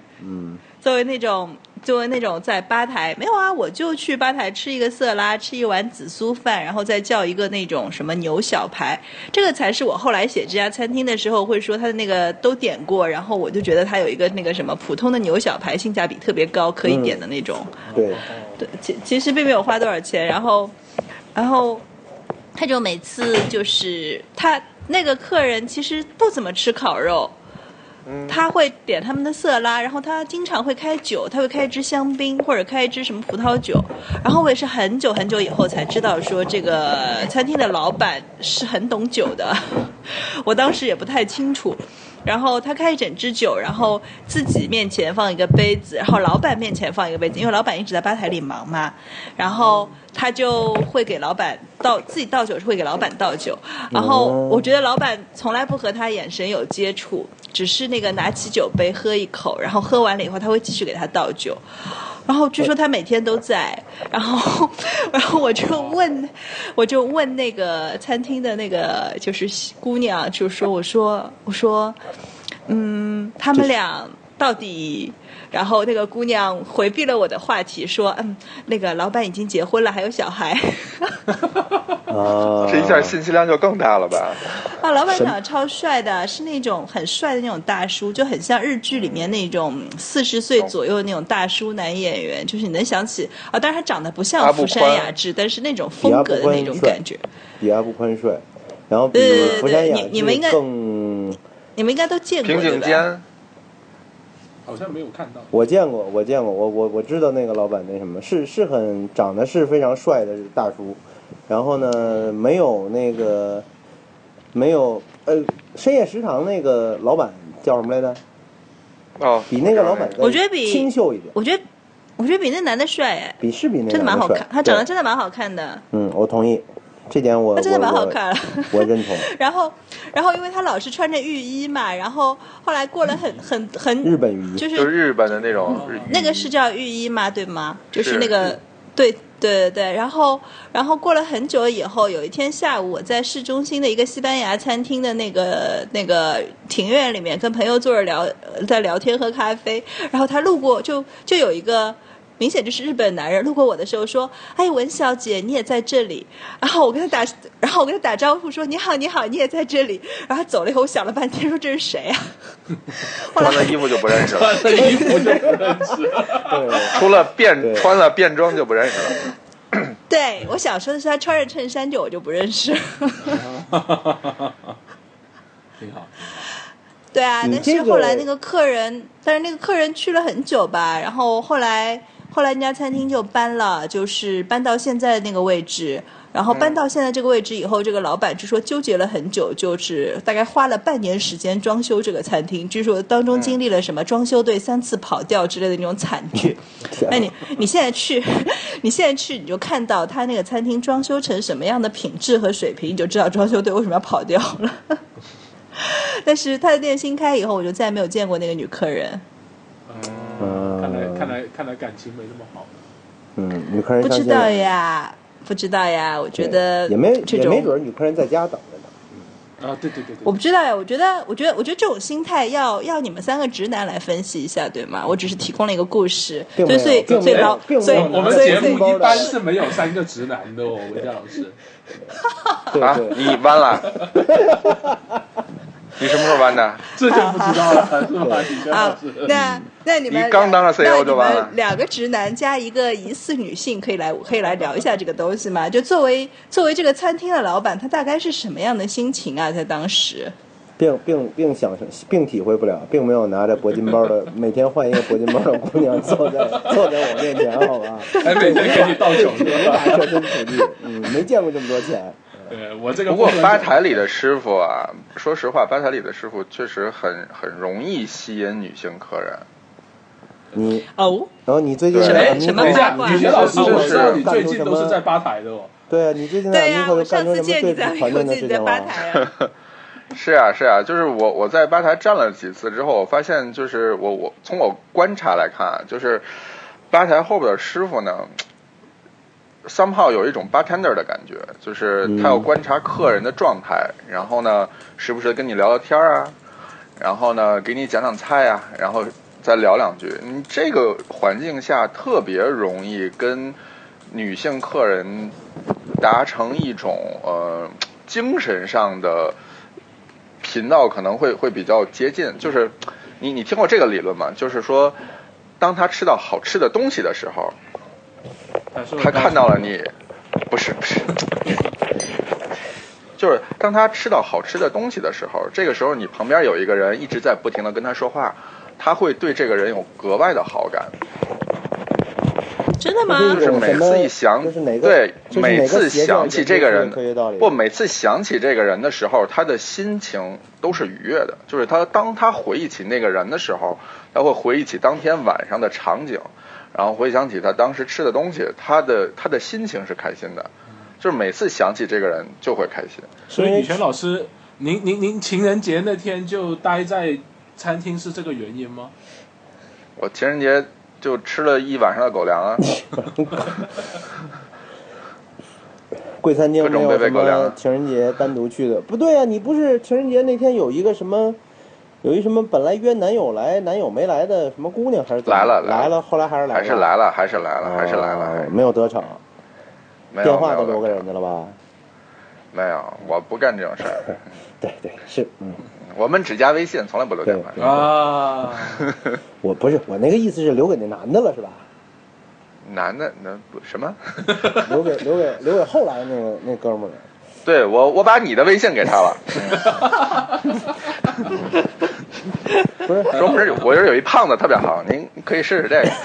作为那种在吧台没有啊，我就去吧台吃一个色拉，吃一碗紫苏饭，然后再叫一个那种什么牛小排，这个才是我后来写这家餐厅的时候会说他的那个都点过，然后我就觉得他有一个那个什么普通的牛小排性价比特别高，可以点的那种。 对， 其实并没有花多少钱，然后他就每次就是他那个客人其实不怎么吃烤肉。他会点他们的色拉，然后他经常会开酒，他会开一支香槟或者开一支什么葡萄酒，然后我也是很久很久以后才知道说这个餐厅的老板是很懂酒的，我当时也不太清楚。然后他开一整支酒，然后自己面前放一个杯子，然后老板面前放一个杯子，因为老板一直在吧台里忙嘛，然后他就会给老板自己倒酒，是会给老板倒酒。然后我觉得老板从来不和他眼神有接触，只是那个拿起酒杯喝一口，然后喝完了以后他会继续给他倒酒。然后据说他每天都在，然后我就问那个餐厅的那个就是姑娘，就说我说他们俩到底，然后那个姑娘回避了我的话题说那个老板已经结婚了，还有小孩。 这一下信息量就更大了吧？ 老板长得超帅的，是那种很帅的那种大叔，就很像日剧里面那种40岁左右的那种大叔男演员，就是你能想起当然他长得不像福山雅治，但是那种风格的那种感觉。 比阿布宽帅，然后比福山雅治你们应该都见过平井坚。 好像没有看到。 我见过，我知道那个老板那什么是长得是非常帅的大叔，然后呢没有深夜食堂那个老板叫什么来着？比那个老板我觉得比清秀一点。 我觉得比那男的帅哎， 比那男的真的蛮好看，他长得真的蛮好看的。 我同意。这点他真的蛮好看了， 我认同。 然后因为他老是穿着浴衣嘛，然后后来过了很日本浴衣， 就是日本的那种那个是叫浴衣吗？对吗？就是那个对。然后过了很久以后，有一天下午，我在市中心的一个西班牙餐厅的那个庭院里面，跟朋友坐着在聊天喝咖啡，然后他路过就有一个。明显就是日本男人路过我的时候说：“哎，文小姐，你也在这里。”然后我跟他打招呼说：“你好，你好，你也在这里。”然后他走了以后，我想了半天说：“这是谁啊？” 穿了衣服就不认识了， 穿了衣服就不认识了， 除了穿了便装就不认识了。 对，我想说的是他穿着衬衫我就不认识。 挺好。 对啊，但是后来那个客人，去了很久吧，然后后来那家餐厅就搬了，就是搬到现在的那个位置。然后搬到现在这个位置以后，这个老板据说纠结了很久，就是大概花了半年时间装修这个餐厅，据说当中经历了什么装修队3次跑调之类的那种惨剧。那你现在去你就看到他那个餐厅装修成什么样的品质和水平，你就知道装修队为什么要跑掉了。但是他的店新开以后，我就再也没有见过那个女客人。 看来感情没那么好。 女客人不知道呀，我觉得也没准女客人在家等着呢。对， 我不知道呀，我觉得这种心态要你们3个直男来分析一下，对吗？我只是提供了一个故事，所以我们节目一般是没有3个直男的哦，文佳老师。 你弯了？你什么时候弯的？ 这就不知道了，是吧？ 那你们刚当了 CEO 就完了。 2个直男加一个疑似女性，可以来聊一下这个东西吗？就作为这个餐厅的老板，他大概是什么样的心情啊？在当时， 并体会不了，并没有拿着铂金包的每天换一个铂金包的姑娘坐在我面前，好吧？ 还每天给你倒酒， 无法设身处地，没见过这么多钱。 不过吧台里的师傅啊，说实话，吧台里的师傅确实很容易吸引女性客人。 然后你最近什么八卦？ 女学老师，我知道你最近都是在吧台的哦。 对啊，你最近对啊， 我上次见你在吧台啊。 是啊，就是我在吧台站了几次之后，我发现就是我从我观察来看，就是吧台后边的师傅呢，somehow 有一种 bartender 的感觉，就是他要观察客人的状态，然后呢，时不时跟你聊聊天啊， 然后呢给你讲讲菜啊，然后再聊两句。你这个环境下特别容易跟女性客人达成一种精神上的频道，可能会比较接近。就是你听过这个理论吗？就是说，当他吃到好吃的东西的时候，他看到了你，不是，就是当他吃到好吃的东西的时候，这个时候你旁边有一个人一直在不停的跟他说话，他会对这个人有格外的好感。 真的吗？ 就是每次一想，对，每次想起这个人，不，每次想起这个人的时候，他的心情都是愉悦的。就是当他回忆起那个人的时候，他会回忆起当天晚上的场景，然后回想起他当时吃的东西，他的心情是开心的。就是每次想起这个人就会开心。 所以宇泉老师，您情人节那天就待在餐厅是这个原因吗？ 我情人节就吃了一晚上的狗粮啊！ 贵餐厅没有什么情人节单独去的，不对啊！你不是情人节那天有一什么本来约男友来，男友没来的什么姑娘还是来了，后来还是来了，没有得逞。电话都留给人家了吧？ 没有，我不干这种事儿。 对，是， 我们只加微信，从来不留电话啊。 我不是，我那个意思是留给那男的了，是吧？ 男的那什么？ 留给后来那哥们儿。 对，我把你的微信给他了。 不是， 我这有一胖子特别好，您可以试试这个。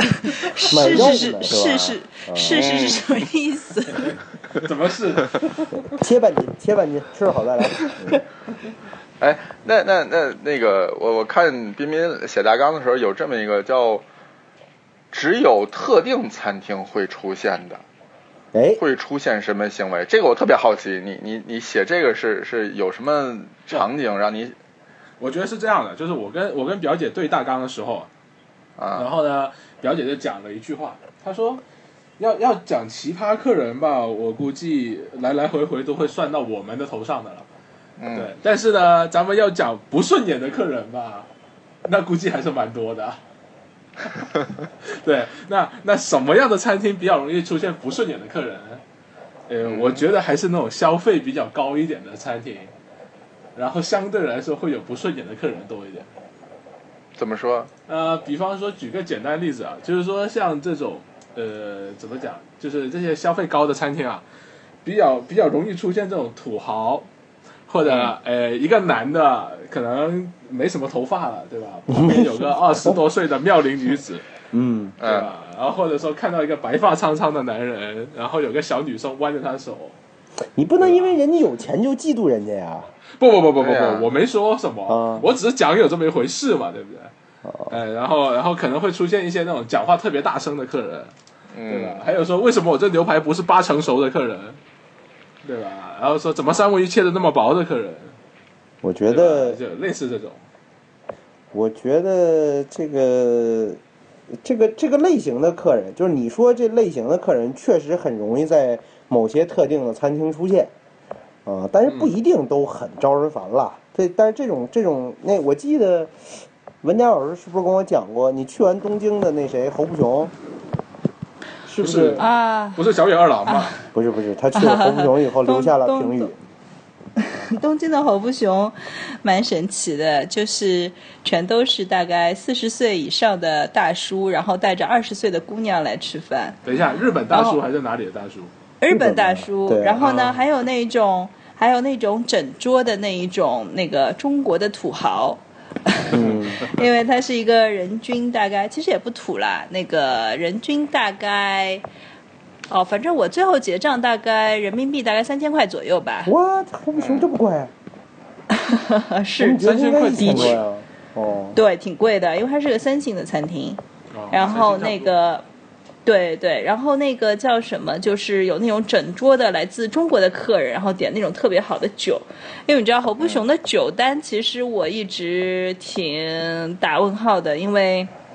试是什么意思？ 怎么试？ 切半斤，吃好再来。 哎，那个，我看彬彬写大纲的时候有这么一个叫只有特定餐厅会出现的，会出现什么行为？这个我特别好奇，你写这个是有什么场景让你？ 我觉得是这样的，就是我跟表姐对大纲的时候啊，然后呢，表姐就讲了一句话，她说要讲奇葩客人吧，我估计来来回回都会算到我们的头上的了。对，但是呢，咱们要讲不顺眼的客人吧，那估计还是蛮多的。对，那什么样的餐厅比较容易出现不顺眼的客人？我觉得还是那种消费比较高一点的餐厅，然后相对来说会有不顺眼的客人多一点。 怎么说？ 比方说举个简单例子啊，就是说像这种怎么讲，就是这些消费高的餐厅啊，比较容易出现这种土豪。或者一个男的可能没什么头发了，对吧？旁边有个20多岁的妙龄女子，对吧？然后或者说看到一个白发苍苍的男人，然后有个小女生弯着他手。 你不能因为人家有钱就嫉妒人家呀！ 不，我没说什么，我只是讲有这么一回事嘛，对不对？然后可能会出现一些那种讲话特别大声的客人，对吧？还有说为什么我这牛排不是8成熟的客人？对吧？然后说怎么三文鱼切的那么薄的客人， 我觉得就类似这种。 我觉得这个类型的客人，就是你说这类型的客人确实很容易在某些特定的餐厅出现，但是不一定都很招人烦了。但是这种那我记得文佳老师是不是跟我讲过，你去完东京的那谁侯不雄？是不是啊？ 不是小野二郎吗？ 不是，他去了侯不雄以后留下了评语。 东京的侯不雄蛮神奇的，就是全都是大概40岁以上的大叔，然后带着20岁的姑娘来吃饭。 等一下，日本大叔还是哪里的大叔？ 日本大叔。然后呢，还有那种整桌的那个中国的土豪。因为他是一个人均大概，其实也不土啦，那个人均大概，反正我最后结账大概人民币大概3000块左右吧。 哇，侯不雄这么贵啊？ 是 3000块挺贵啊。 对，挺贵的，因为它是个3星的餐厅。然后那个。对，然后那个叫什么，就是有那种整桌的来自中国的客人，然后点那种特别好的酒。因为你知道侯不雄的酒单，其实我一直挺打问号的，因为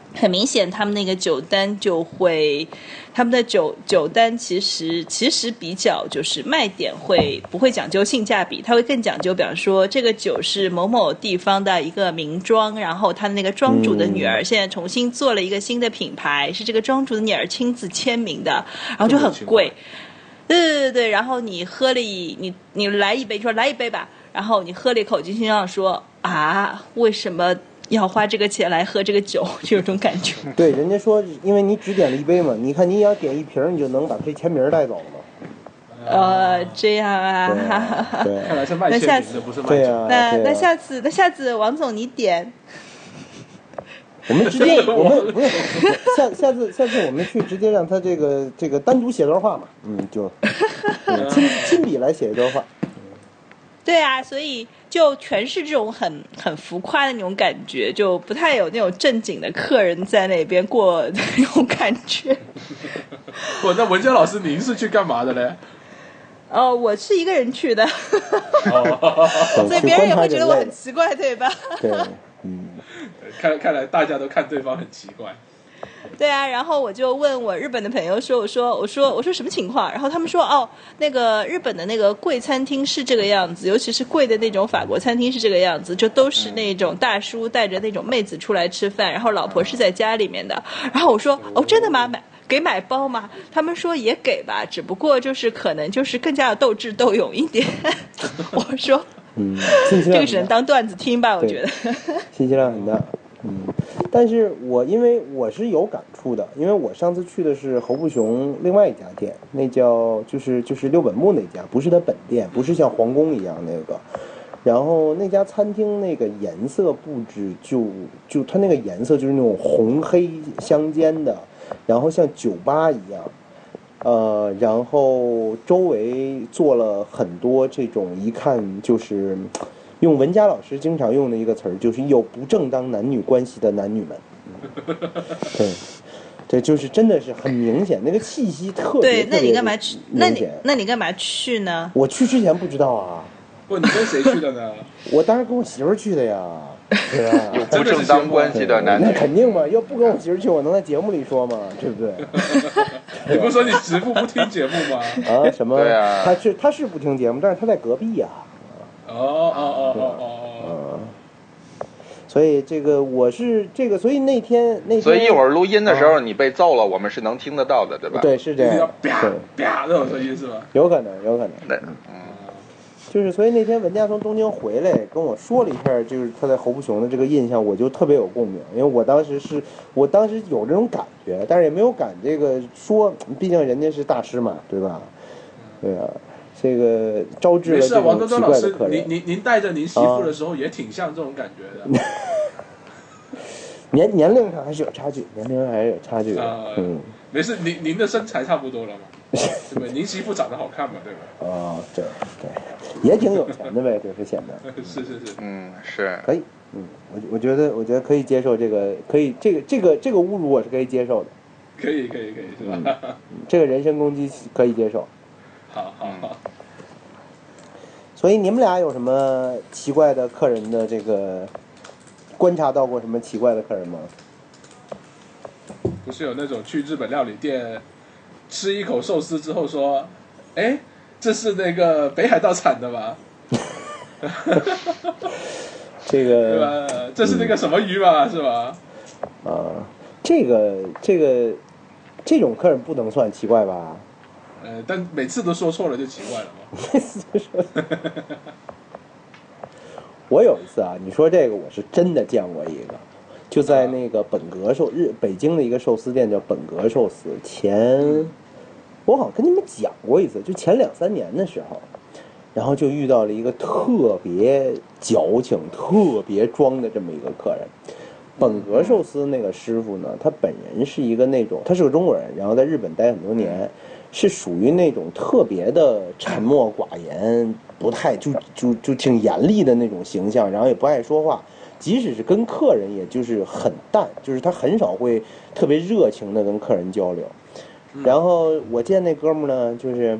很明显他们那个酒单就会，他们的酒单其实比较就是卖点不会讲究性价比，他会更讲究，比方说这个酒是某某地方的一个名庄，然后他的那个庄主的女儿现在重新做了一个新的品牌，是这个庄主的女儿亲自签名的，然后就很贵。对，然后你喝了你来一杯，说来一杯吧，然后你喝了一口，就心想说啊，为什么要花这个钱来喝这个酒，就有种感觉。 对，人家说，因为你只点了一杯嘛，你看你要点一瓶，你就能把这签名带走了嘛。 这样啊， 对， 看来是卖签名的，不是卖酒。 那下次王总你点。 我们直接，我们不是下次我们去直接让他这个单独写段话嘛，就亲笔来写一段话。 对啊，所以就全是这种很浮夸的那种感觉，就不太有那种正经的客人在那边过的那种感觉。 那文娟老师，您是去干嘛的嘞？ 我是一个人去的，所以别人也会觉得我很奇怪，对吧？ 对， 看来大家都看对方很奇怪。 对啊，然后我就问我日本的朋友说，我说什么情况？然后他们说，那个日本的那个贵餐厅是这个样子，尤其是贵的那种法国餐厅是这个样子，就都是那种大叔带着那种妹子出来吃饭，然后老婆是在家里面的。然后我说，真的吗？买包吗？他们说也给吧，只不过就是可能就是更加的斗智斗勇一点。我说，这个只能当段子听吧，我觉得。 信息量很大。但是因为我是有感触的，因为我上次去的是侯布雄另外一家店，那叫就是六本木那家，不是他本店，不是像皇宫一样那个。然后那家餐厅那个颜色布置就它那个颜色就是那种红黑相间的，然后像酒吧一样。然后周围做了很多这种一看就是用文佳老师经常用的一个词儿，就是有不正当男女关系的男女们。对，这就是真的是很明显，那个气息特别。 对，那你干嘛去？那你干嘛去呢？ 我去之前不知道啊。 不，你跟谁去的呢？ 我当然跟我媳妇儿去的呀。对吧？ 有不正当关系的男女， 那肯定嘛，要不跟我媳妇去，我能在节目里说吗？对不对？ 你不是说你媳妇不听节目吗？ 啊，什么？ 对啊， 他是不听节目，但是他在隔壁呀。所以这个我是这个，所以那天， 所以一会儿录音的时候你被揍了，我们是能听得到的，对吧？ 对，是这样。 啪啪那种声音是吧？ 有可能。就是所以那天文佳从东京回来跟我说了一下，就是他在侯布雄的这个印象，我就特别有共鸣，因为我当时有这种感觉，但是也没有敢这个说，毕竟人家是大师嘛，对吧？对啊，这个招致了这种奇怪的客人。 您带着您媳妇的时候也挺像这种感觉的。 年龄上还是有差距，的。 没事，您的身材差不多了嘛？对不对？您媳妇长得好看嘛？对吧？ 对，也挺有钱的呗，就是显得。 是。 是可以。我觉得可以接受这个，可以这个侮辱我是可以接受的。 可以是吧？ 这个人身攻击可以接受。 好。 所以你们俩有什么奇怪的客人的这个观察到过什么奇怪的客人吗？ 不是有那种去日本料理店吃一口寿司之后说，哎，这是那个北海道产的吧？ 这个对吧？这是那个什么鱼吧？是吧？ 这种客人不能算奇怪吧？ 但每次都说错了就奇怪了嘛。 我有一次啊，你说这个我是真的见过一个，就在那个本格北京的一个寿司店叫本格寿司，我好像跟你们讲过一次，就前2-3年的时候，然后就遇到了一个特别矫情、特别装的这么一个客人。本格寿司那个师傅呢，他本人是一个那种，他是个中国人，然后在日本待很多年，是属于那种特别的沉默寡言，不太就挺严厉的那种形象，然后也不爱说话，即使是跟客人也就是很淡，就是他很少会特别热情的跟客人交流。然后我见那哥们儿呢，就是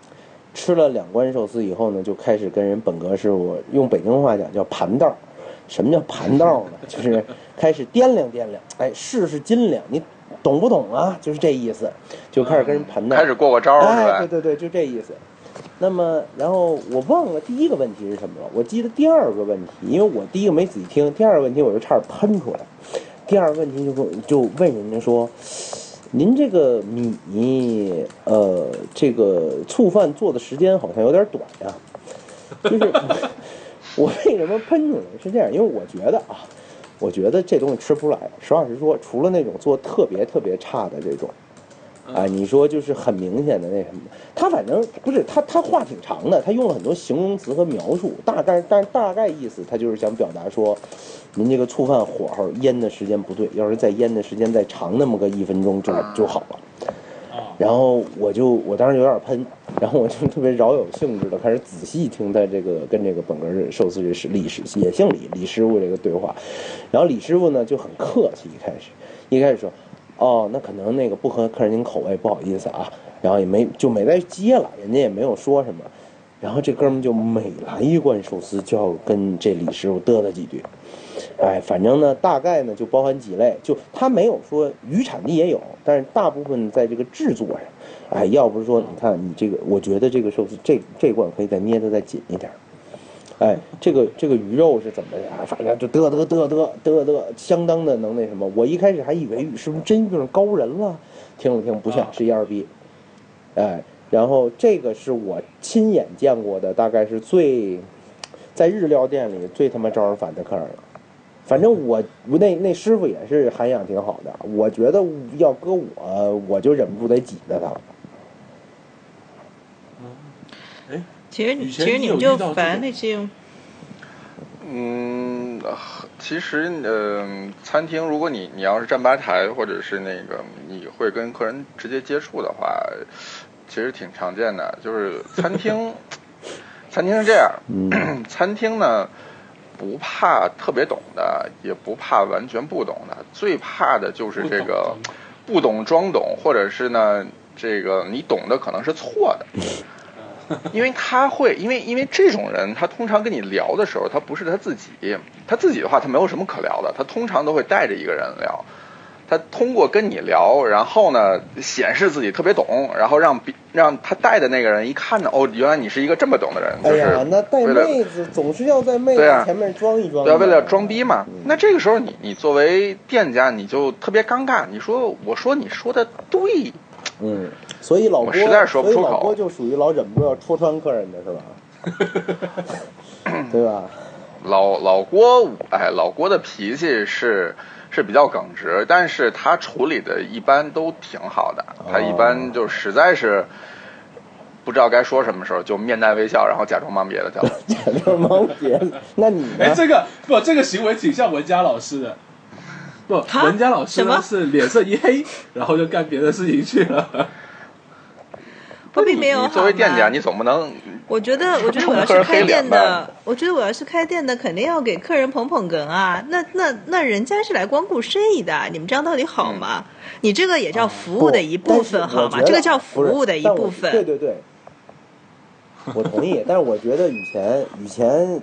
吃了2关寿司以后呢，就开始跟人本格师傅用北京话讲叫盘道， 什么叫盘道呢？就是开始掂量掂量，哎，试试斤两，你懂不懂啊？就是这意思，就开始跟人盘道， 开始过个招， 哎，对，就这意思。那么，然后我忘了第一个问题是什么了，我记得第二个问题，因为我第一个没仔细听，第二个问题我就差点喷出来。第二个问题就问人家说，您这个米，这个醋饭做的时间好像有点短呀。就是我为什么喷出来是这样，因为我觉得这东西吃不出来。实话实说，除了那种做特别特别差的这种。你说就是很明显的那什么，他反正不是他话挺长的，他用了很多形容词和描述，但大概意思他就是想表达说，您这个醋饭火候腌的时间不对，要是再腌的时间再长那么个1分钟就好了。然后我当时有点喷，然后我就特别饶有兴致的开始仔细听他这个跟这个本格寿司这李师也姓李师傅这个对话，然后李师傅呢就很客气，一开始说。哦，那可能那个不合客人您口味，不好意思啊，然后也没再接了，人家也没有说什么，然后这哥们就每来一罐寿司就要跟这李师傅嘚嘚几句，哎，反正呢大概呢就包含几类，就他没有说鱼产地也有，但是大部分在这个制作上，哎，要不是说你看你这个，我觉得这个寿司这罐可以再捏得再紧一点。哎，这个鱼肉是怎么呀？反正就嘚，相当的能那什么。我一开始还以为是不是真遇上高人了，听了听不像，是1、2逼。哎，然后这个是我亲眼见过的，大概是在日料店里最他妈招人烦的客人了。反正我那师傅也是涵养挺好的，我觉得要搁我就忍不住得挤着他了。 其实你们就烦那些， 其实餐厅如果你要是站吧台或者是那个你会跟客人直接接触的话，其实挺常见的。就是餐厅是这样，餐厅呢不怕特别懂的，也不怕完全不懂的，最怕的就是这个不懂装懂，或者是呢这个你懂的可能是错的。因为他会，因为这种人，他通常跟你聊的时候，他不是他自己的话，他没有什么可聊的，他通常都会带着一个人聊，他通过跟你聊，然后呢显示自己特别懂，然后让他带的那个人一看呢，哦，原来你是一个这么懂的人，就是哎呀，那带妹子总是要在妹子前面装一装， 对啊，为了装逼嘛。那这个时候你作为店家，你就特别尴尬，我说你说的对。 所以老郭实在说不出口， 老郭就属于老忍不住要戳穿客人的是吧？对吧？ 老郭的脾气是比较耿直，但是他处理的一般都挺好的，他一般就实在是不知道该说什么时候，就面带微笑，然后假装忙别的去了。 假装忙别的，那你呢？ 这个行为挺像文佳老师的。不，文佳老师呢是脸色一黑，然后就干别的事情去了。 我并没有。 你作为店家，你总不能…… 我觉得我要是开店的，肯定要给客人捧捧哏啊。那人家是来光顾生意的，你们这样到底好吗？你这个也叫服务的一部分，好吗？这个叫服务的一部分。 对。我同意，但是我觉得以前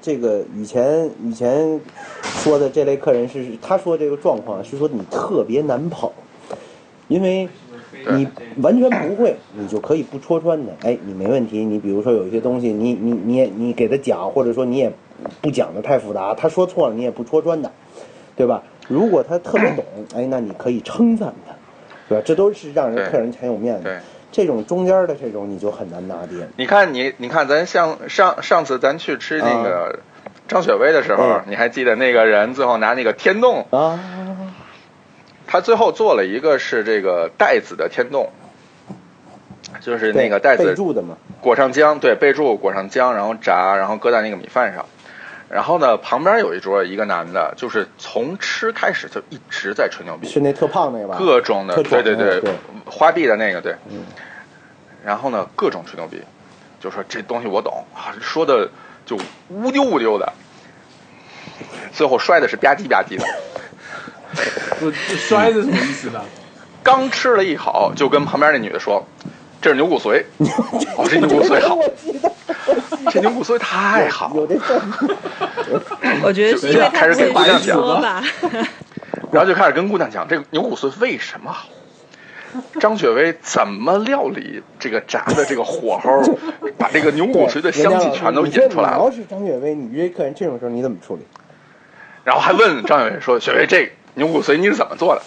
说的这类客人是他说这个状况是说你特别难捧，因为你完全不会，你就可以不戳穿的，哎，你没问题。你比如说有一些东西，你给他讲，或者说你也不讲的太复杂，他说错了你也不戳穿的，对吧？如果他特别懂，哎，那你可以称赞他，对吧？这都是让人客人很有面子。这种中间的这种你就很难拿捏。 你看咱像上次咱去吃那个张雪薇的时候，你还记得那个人最后拿那个天冻啊？他最后做了一个是这个带子的天冻，就是那个带子备注的嘛， 裹上姜，对，备注裹上姜，然后炸，然后搁在那个米饭上。然后呢，旁边有一个男的，就是从吃开始就一直在吹牛逼， 是那特胖那个吧？ 各种的，对，花臂的那个，对。然后呢，各种吹牛逼，就说这东西我懂啊，说的就乌丢的，最后摔的是吧唧吧唧的。 这摔是什么意思呢？ 刚吃了一口，就跟旁边那女的说：“这是牛骨髓。”哦，这牛骨髓好。 这牛骨髓太好， 有这事儿。 我觉得是因为他会说吧， 然后就开始跟姑娘讲这个牛骨髓为什么好。张雪薇怎么料理这个炸的这个火候，把这个牛骨髓的香气全都引出来了。 你要是张雪薇，你约客人这种时候你怎么处理？ 然后还问张雪薇说：“雪薇，这牛骨髓你是怎么做的？”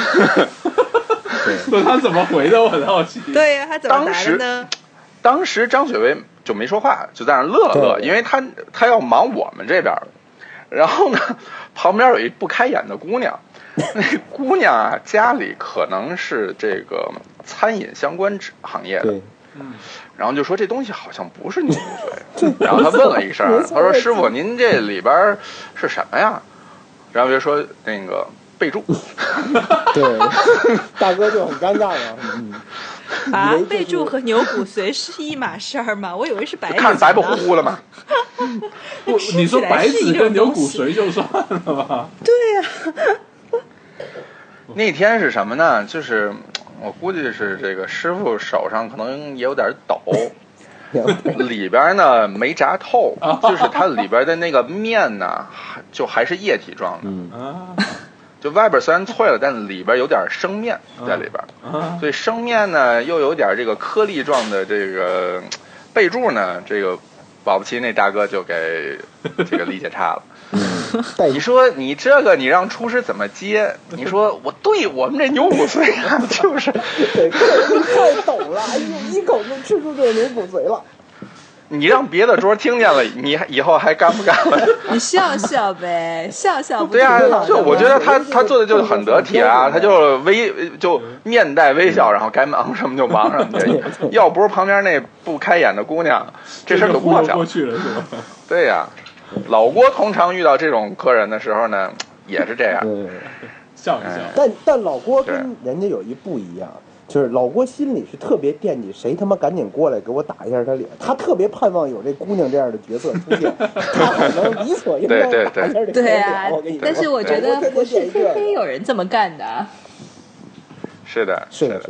说他怎么回的，我很好奇。 对呀，他怎么答的呢？ 当时张雪薇就没说话，就在那乐了乐，因为他要忙我们这边。然后呢，旁边有一不开眼的姑娘，那姑娘啊，家里可能是这个餐饮相关行业的，然后就说这东西好像不是牛骨髓，然后他问了一声，他说：“师傅，您这里边是什么呀？”然后就说那个备注， 对，大哥就很尴尬了。 啊，备注和牛骨髓是一码事儿吗？我以为是白纸， 看白不乎乎了吗？ 不，你说白纸跟牛骨髓就算了吧？ 对呀。 那天是什么呢？就是我估计是这个师傅手上可能也有点抖，里边呢没炸透，就是它里边的那个面呢，就还是液体状的。就外边虽然脆了，但里边有点生面在里边，所以生面呢又有点这个颗粒状的这个备注呢，这个保不齐那大哥就给这个理解差了。你说你这个你让厨师怎么接？你说我们这牛骨髓啊，就是对，太懂了，哎呦，一口就吃出这个牛骨髓了。 你让别的桌听见了，你以后还干不干了？ 你笑笑呗，笑笑不对啊，就我觉得他做的就很得体啊，他就面带微笑，然后该忙什么就忙什么去。要不是旁边那不开眼的姑娘，这事儿就过去了，是吧？ 对呀，老郭通常遇到这种客人的时候呢，也是这样， 笑一笑。 但老郭跟人家有一不一样。就是老郭心里是特别惦记谁他妈赶紧过来给我打一下他脸，他特别盼望有这姑娘这样的角色出现，他好能理所应当打一下这脸。我跟你说， 但是我觉得不是非非有人这么干的。 是的。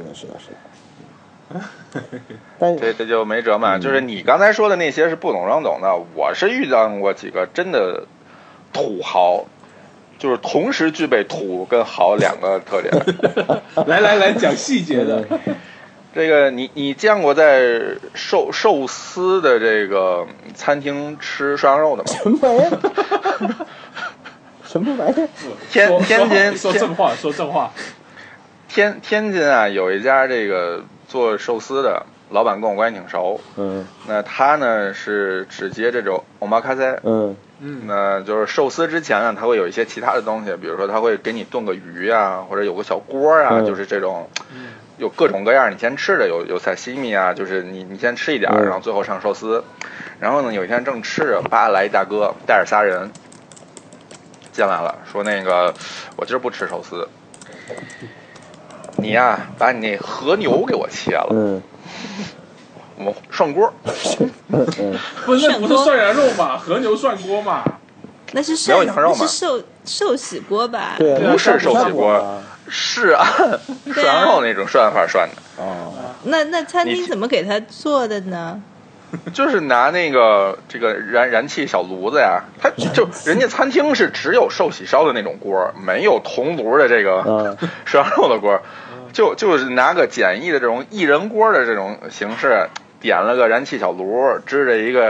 但这就没辙嘛。就是你刚才说的那些是不懂装懂的，我是遇到过几个真的土豪。就是同时具备土跟豪两个特点。 来讲细节的。 这个你见过在寿司的这个餐厅吃涮羊肉的吗？ 什么玩意儿？什么玩意儿？ 天津说正话。 天津啊，有一家这个做寿司的老板跟我关系挺熟。那他呢是只接这种omakase。那就是寿司之前呢，他会有一些其他的东西，比如说他会给你炖个鱼啊，或者有个小锅啊，就是这种有各种各样你先吃的，有菜西米啊，就是你先吃一点，然后最后上寿司。然后呢，有一天正吃着，来一大哥带着仨人进来了，说那个我今儿不吃寿司，你呀把你那和牛给我切了。我们涮锅， 不是涮羊肉嘛，和牛涮锅嘛， 没有羊肉嘛， 是寿喜锅吧？ 对， 不是寿喜锅，是按涮羊肉那种涮法涮的。 那餐厅怎么给他做的呢？ 就是拿那个这个燃气小炉子呀，他就人家餐厅是只有寿喜烧的那种锅，没有铜炉的这个涮羊肉的锅，就是拿个简易的这种一人锅的这种形式。点了个燃气小炉，支着一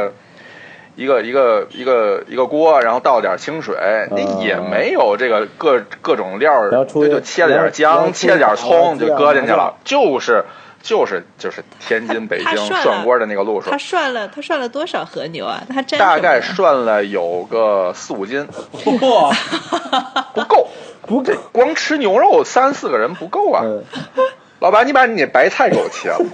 个锅，然后倒点清水，那也没有这个各种料，就切了点姜，切了点葱，就搁进去了，就是天津北京涮锅的那个路数。 他涮了多少和牛啊？他大概涮了有个4-5斤，不够，光吃牛肉3-4个人不够啊。老板，你把你那白菜给我切了，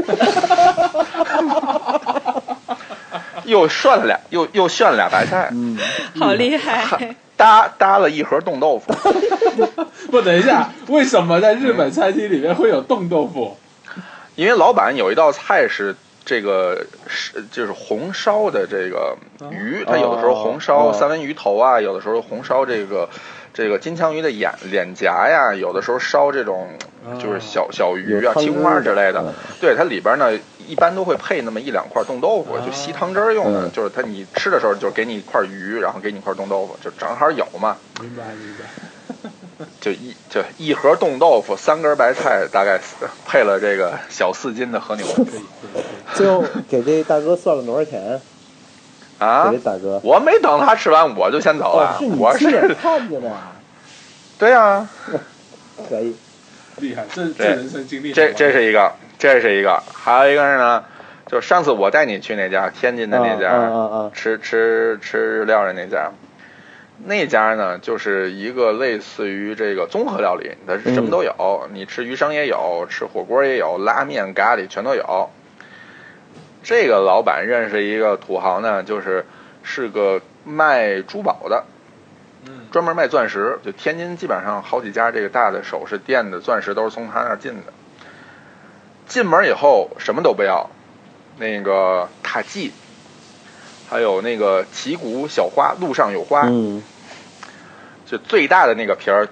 又涮了又炫了俩白菜， 好厉害！ 搭了一盒冻豆腐。 不，等一下，为什么在日本餐厅里面会有冻豆腐？ 因为老板有一道菜是这个就是红烧的这个鱼，他有的时候红烧三文鱼头啊，有的时候红烧这个金枪鱼的脸颊呀，有的时候烧这种就是小鱼啊、青蛙之类的。对，它里边呢一般都会配那么1-2块冻豆腐，就吸汤汁儿用的，就是你吃的时候就给你一块鱼，然后给你一块冻豆腐，就正好有嘛。 明白。 就一盒冻豆腐，3根白菜，大概配了这个小4斤的和牛。 最后给这大哥算了多少钱？ 啊， 给这大哥， 我没等他吃完我就先走了。 我是看着的。 对呀， 可以， 厉害，这人生经历。 这是一个，还有一个是呢，就是上次我带你去那家天津的那家，吃日料的那家。那家呢，就是一个类似于这个综合料理，它什么都有，你吃鱼生也有，吃火锅也有，拉面、咖喱全都有。这个老板认识一个土豪呢，是个卖珠宝的，专门卖钻石，就天津基本上好几家这个大的首饰店的钻石都是从他那儿进的。进门以后什么都不要，那个塔记。还有那个旗鼓小花，路上有花，就最大的那个瓶儿，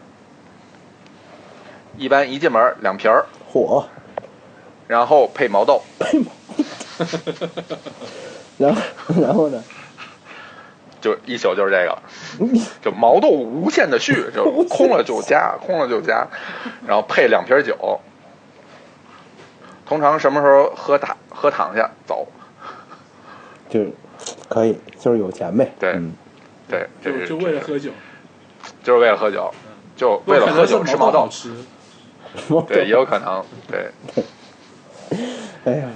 一般一进门2瓶儿， 火， 然后配毛豆， 然后呢， 就一宿就是这个，就毛豆无限的续，就空了就加，然后配2瓶酒，通常什么时候喝躺下走， 就是可以，就是有钱呗。 对，对， 就为了喝酒， 就是为了喝酒，就为了喝酒吃毛豆，对，也有可能，对。 哎呀，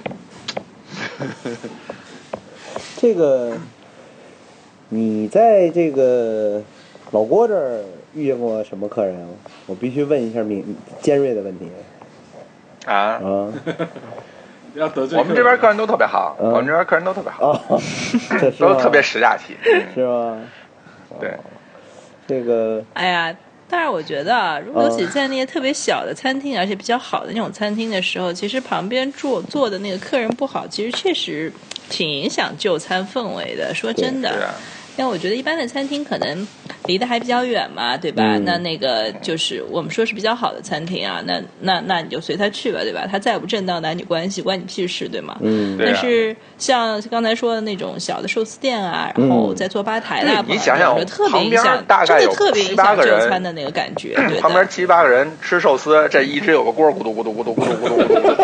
这个，你在这个老郭这儿遇见过什么客人啊？我必须问一下尖锐的问题。 啊。 要得罪我们这边客人都特别好，我们这边客人都特别好，都特别识大体， 是吗？ 对， 这个， 哎呀，但是我觉得啊，如果尤其在那些特别小的餐厅，而且比较好的那种餐厅的时候，其实旁边坐的那个客人不好，其实确实挺影响就餐氛围的。说真的。因为我觉得一般的餐厅可能离得还比较远嘛，对吧？那个就是我们说是比较好的餐厅啊，那你就随他去吧，对吧？他再不正当男女关系，关你屁事，对吗？但是像刚才说的那种小的寿司店啊，然后在做吧台的， 你想想， 旁边大概有特别影响就餐的那个感觉。对， 旁边7、8个人吃寿司，这一直有个锅咕嘟咕嘟咕嘟咕嘟咕嘟咕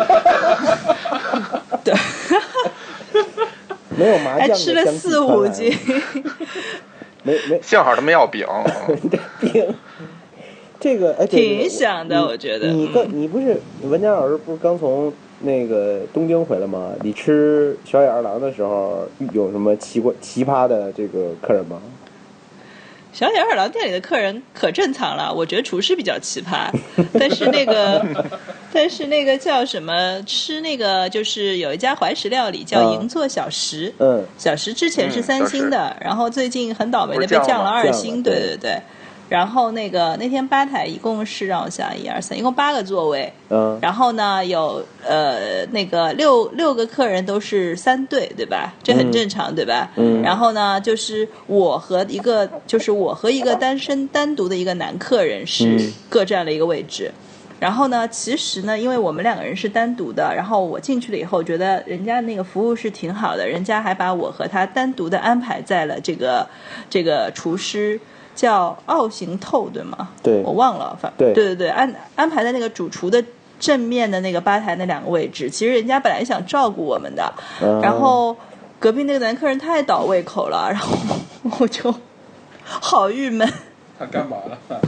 嘟。 对。 没有麻将的，还吃了4、5斤， 没， 幸好他们要饼， 饼，这个挺影响的，我觉得。 你不是文佳老师不是刚从那个东京回来吗？你吃小野二郎的时候有什么奇葩的这个客人吗？ 小野二郎店里的客人可正常了，我觉得厨师比较奇葩，但是那个叫什么吃那个就是有一家怀石料理叫银座小食，小食之前是3星的，然后最近很倒霉的被降了2星，对。然后那天吧台一共是让我想1、2、3，一共8个座位，然后呢有那个六个客人都是3对，对吧？这很正常，对吧？然后呢就是我和一个单独的一个男客人是各占了一个位置。然后呢其实呢因为我们2个人是单独的，然后我进去了以后觉得人家那个服务是挺好的，人家还把我和他单独的安排在了这个厨师叫奥行透，对吗？ 对， 我忘了，对，安排在那个主厨的正面的那个吧台那2个位置。其实人家本来想照顾我们的，然后隔壁那个男客人太倒胃口了，然后我就好郁闷。 他干嘛了？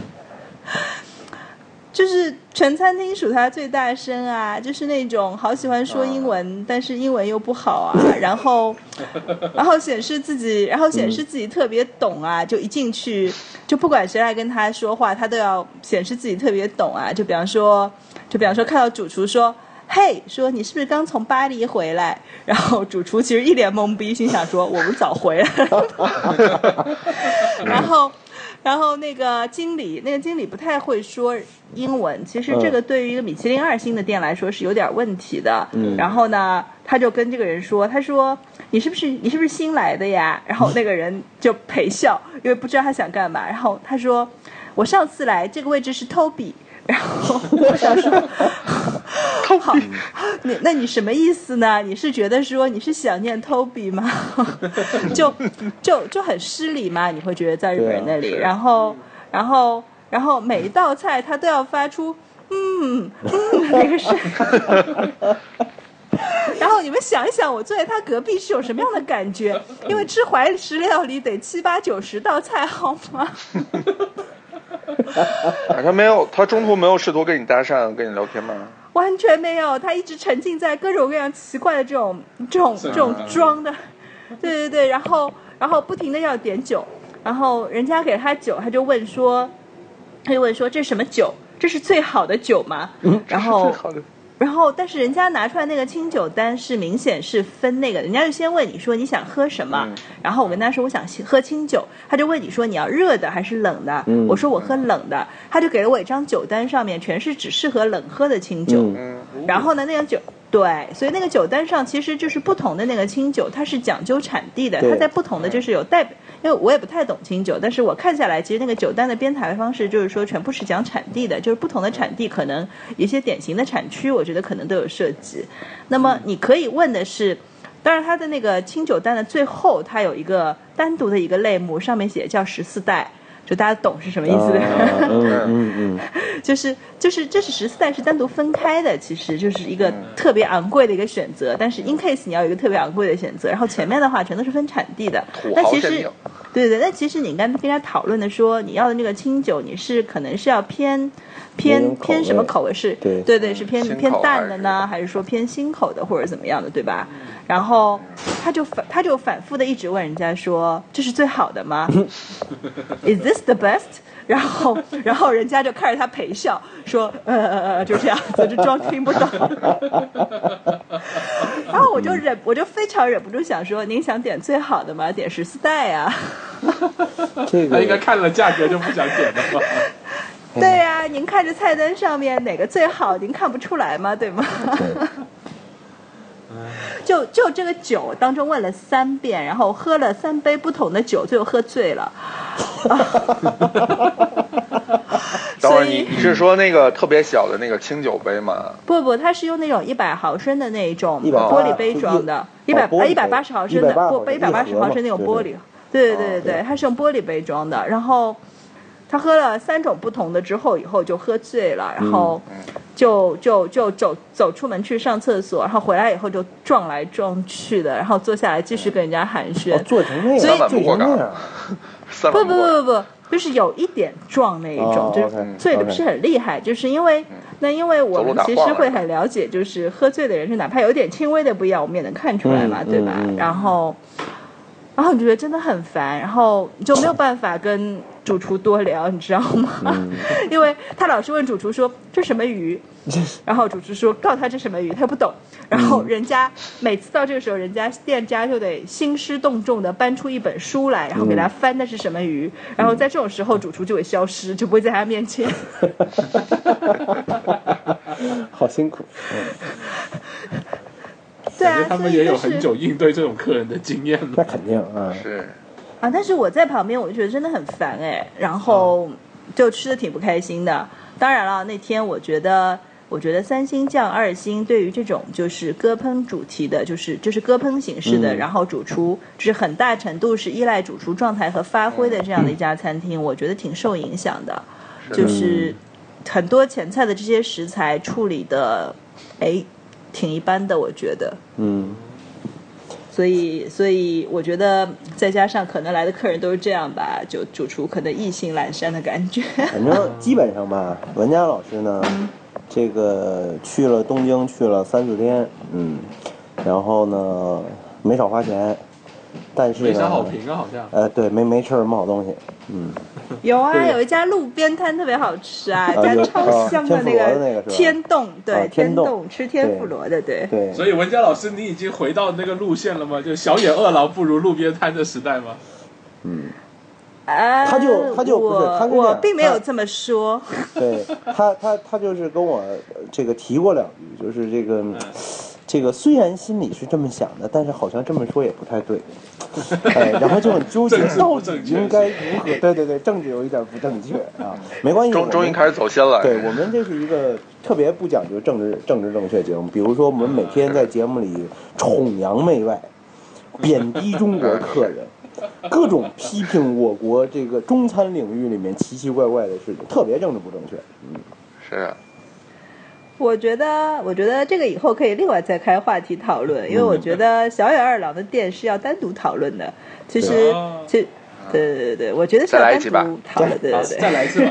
就是全餐厅数他最大声啊，就是那种好喜欢说英文，但是英文又不好啊，然后显示自己特别懂啊，就一进去就不管谁来跟他说话，他都要显示自己特别懂啊。就比方说看到主厨说嘿，说你是不是刚从巴黎回来？然后主厨其实一脸懵逼，心想说我们早回来了。然后那个经理不太会说英文，其实这个对于一个米其林2星的店来说是有点问题的。然后呢，他就跟这个人说，他说你是不是新来的呀？然后那个人就陪笑，因为不知道他想干嘛。然后他说我上次来这个位置是 Toby。然后我想说好，那你什么意思呢？你是觉得说你是想念 Toby 吗？就很失礼嘛，你会觉得在日本人那里，然后每一道菜他都要发出那个声音。然后你们想一想，我坐在他隔壁是有什么样的感觉？因为吃怀石料理得7、8、90道菜，好吗？ 他中途没有试图跟你搭讪、跟你聊天吗？ 完全没有，他一直沉浸在各种各样奇怪的这种装的，对，然后不停的要点酒，然后人家给他酒，他就问说这是什么酒？这是最好的酒吗？然后，但是人家拿出来那个清酒单是明显是分那个，人家就先问你说你想喝什么，然后我跟他说我想喝清酒，他就问你说你要热的还是冷的，我说我喝冷的，他就给了我一张酒单，上面全是只适合冷喝的清酒，然后呢那个酒。对，所以那个酒单上其实就是不同的那个清酒，它是讲究产地的，它在不同的就是有代表，因为我也不太懂清酒，但是我看下来，其实那个酒单的编排方式就是说全部是讲产地的，就是不同的产地可能一些典型的产区，我觉得可能都有涉及。那么你可以问的是，当然它的那个清酒单的最后，它有一个单独的一个类目，上面写叫14代。就大家懂是什么意思的，就是这是14代是单独分开的，其实就是一个特别昂贵的一个选择，但是 in case 你要有一个特别昂贵的选择，然后前面的话全都是分产地的。那其实对，那其实你应该跟人家讨论的说，你要的那个清酒，你是可能是要偏什么口味？是对，是偏淡的呢，还是说偏辛口的，或者怎么样的，对吧？然后他就反复的一直问人家说，这是最好的吗？Is this the best？ 然后人家就看着他陪笑说就这样子，就装听不懂。然后我就非常忍不住想说，您想点最好的吗？点14代啊。 他应该看了价格就不想点了吧？ 对呀，您看着菜单上面哪个最好，您看不出来吗？对吗？就这个酒当中问了3遍，然后喝了3杯不同的酒，最后喝醉了。 等会儿你是说那个特别小的那个清酒杯吗？ 不，它是用那种100毫升的那种玻璃杯装的，180毫升的180毫升那种玻璃。对，它是用玻璃杯装的，然后。他喝了3种不同的之后，以后就喝醉了，然后就走出门去上厕所，然后回来以后就撞来撞去的，然后坐下来继续跟人家寒暄。 做成那样， 所以醉成那样。 不，就是有一点撞那一种，就是醉的不是很厉害，就是因为我们其实会很了解，就是喝醉的人是哪怕有点轻微的不一样，我们也能看出来嘛，对吧？然后你觉得真的很烦，然后你就没有办法跟主厨多聊，你知道吗？因为他老是问主厨说这什么鱼，然后主厨说告诉他这什么鱼，他不懂，然后人家每次到这个时候，人家店家就得兴师动众的搬出一本书来，然后给他翻的是什么鱼，然后在这种时候主厨就会消失，就不会在他面前。 好辛苦。 对啊， 他们也有很久应对这种客人的经验了。 那肯定啊， 是啊，但是我在旁边，我就觉得真的很烦哎，然后就吃的挺不开心的。当然了，那天我觉得3星酱2星对于这种就是割烹主题的，就是割烹形式的，然后主厨就是很大程度是依赖主厨状态和发挥的这样的一家餐厅，我觉得挺受影响的。就是很多前菜的这些食材处理的，挺一般的，我觉得。所以我觉得再加上可能来的客人都是这样吧，就主厨可能意兴阑珊的感觉。 反正基本上吧，文佳老师呢，这个去了东京去了3、4天，然后呢没少花钱，但是呢没啥好评啊，好像。 对，没吃什么好东西。 有啊，有一家路边摊特别好吃啊，一家超香的那个天洞，对，天洞吃天妇罗的，对。 所以文佳老师，你已经回到那个路线了吗？就小野饿狼不如路边摊的时代吗？ 他就不是， 我并没有这么说。 对他就是跟我这个提过2句，就是这个这个虽然心里是这么想的，但是好像这么说也不太对，然后就很纠结到底应该如何。对对对，政治有一点不正确啊，没关系， 终于开始走心了。 对，我们这是一个特别不讲究政治正确节目，比如说我们每天在节目里崇洋媚外，贬低中国客人。各种批评我国这个中餐领域里面奇奇怪怪的事情，特别政治不正确。 是啊。 我觉得这个以后可以另外再开话题讨论，因为我觉得小野二郎的店是要单独讨论的。其实，对，我觉得是要单独讨论。对， 再来一次吧。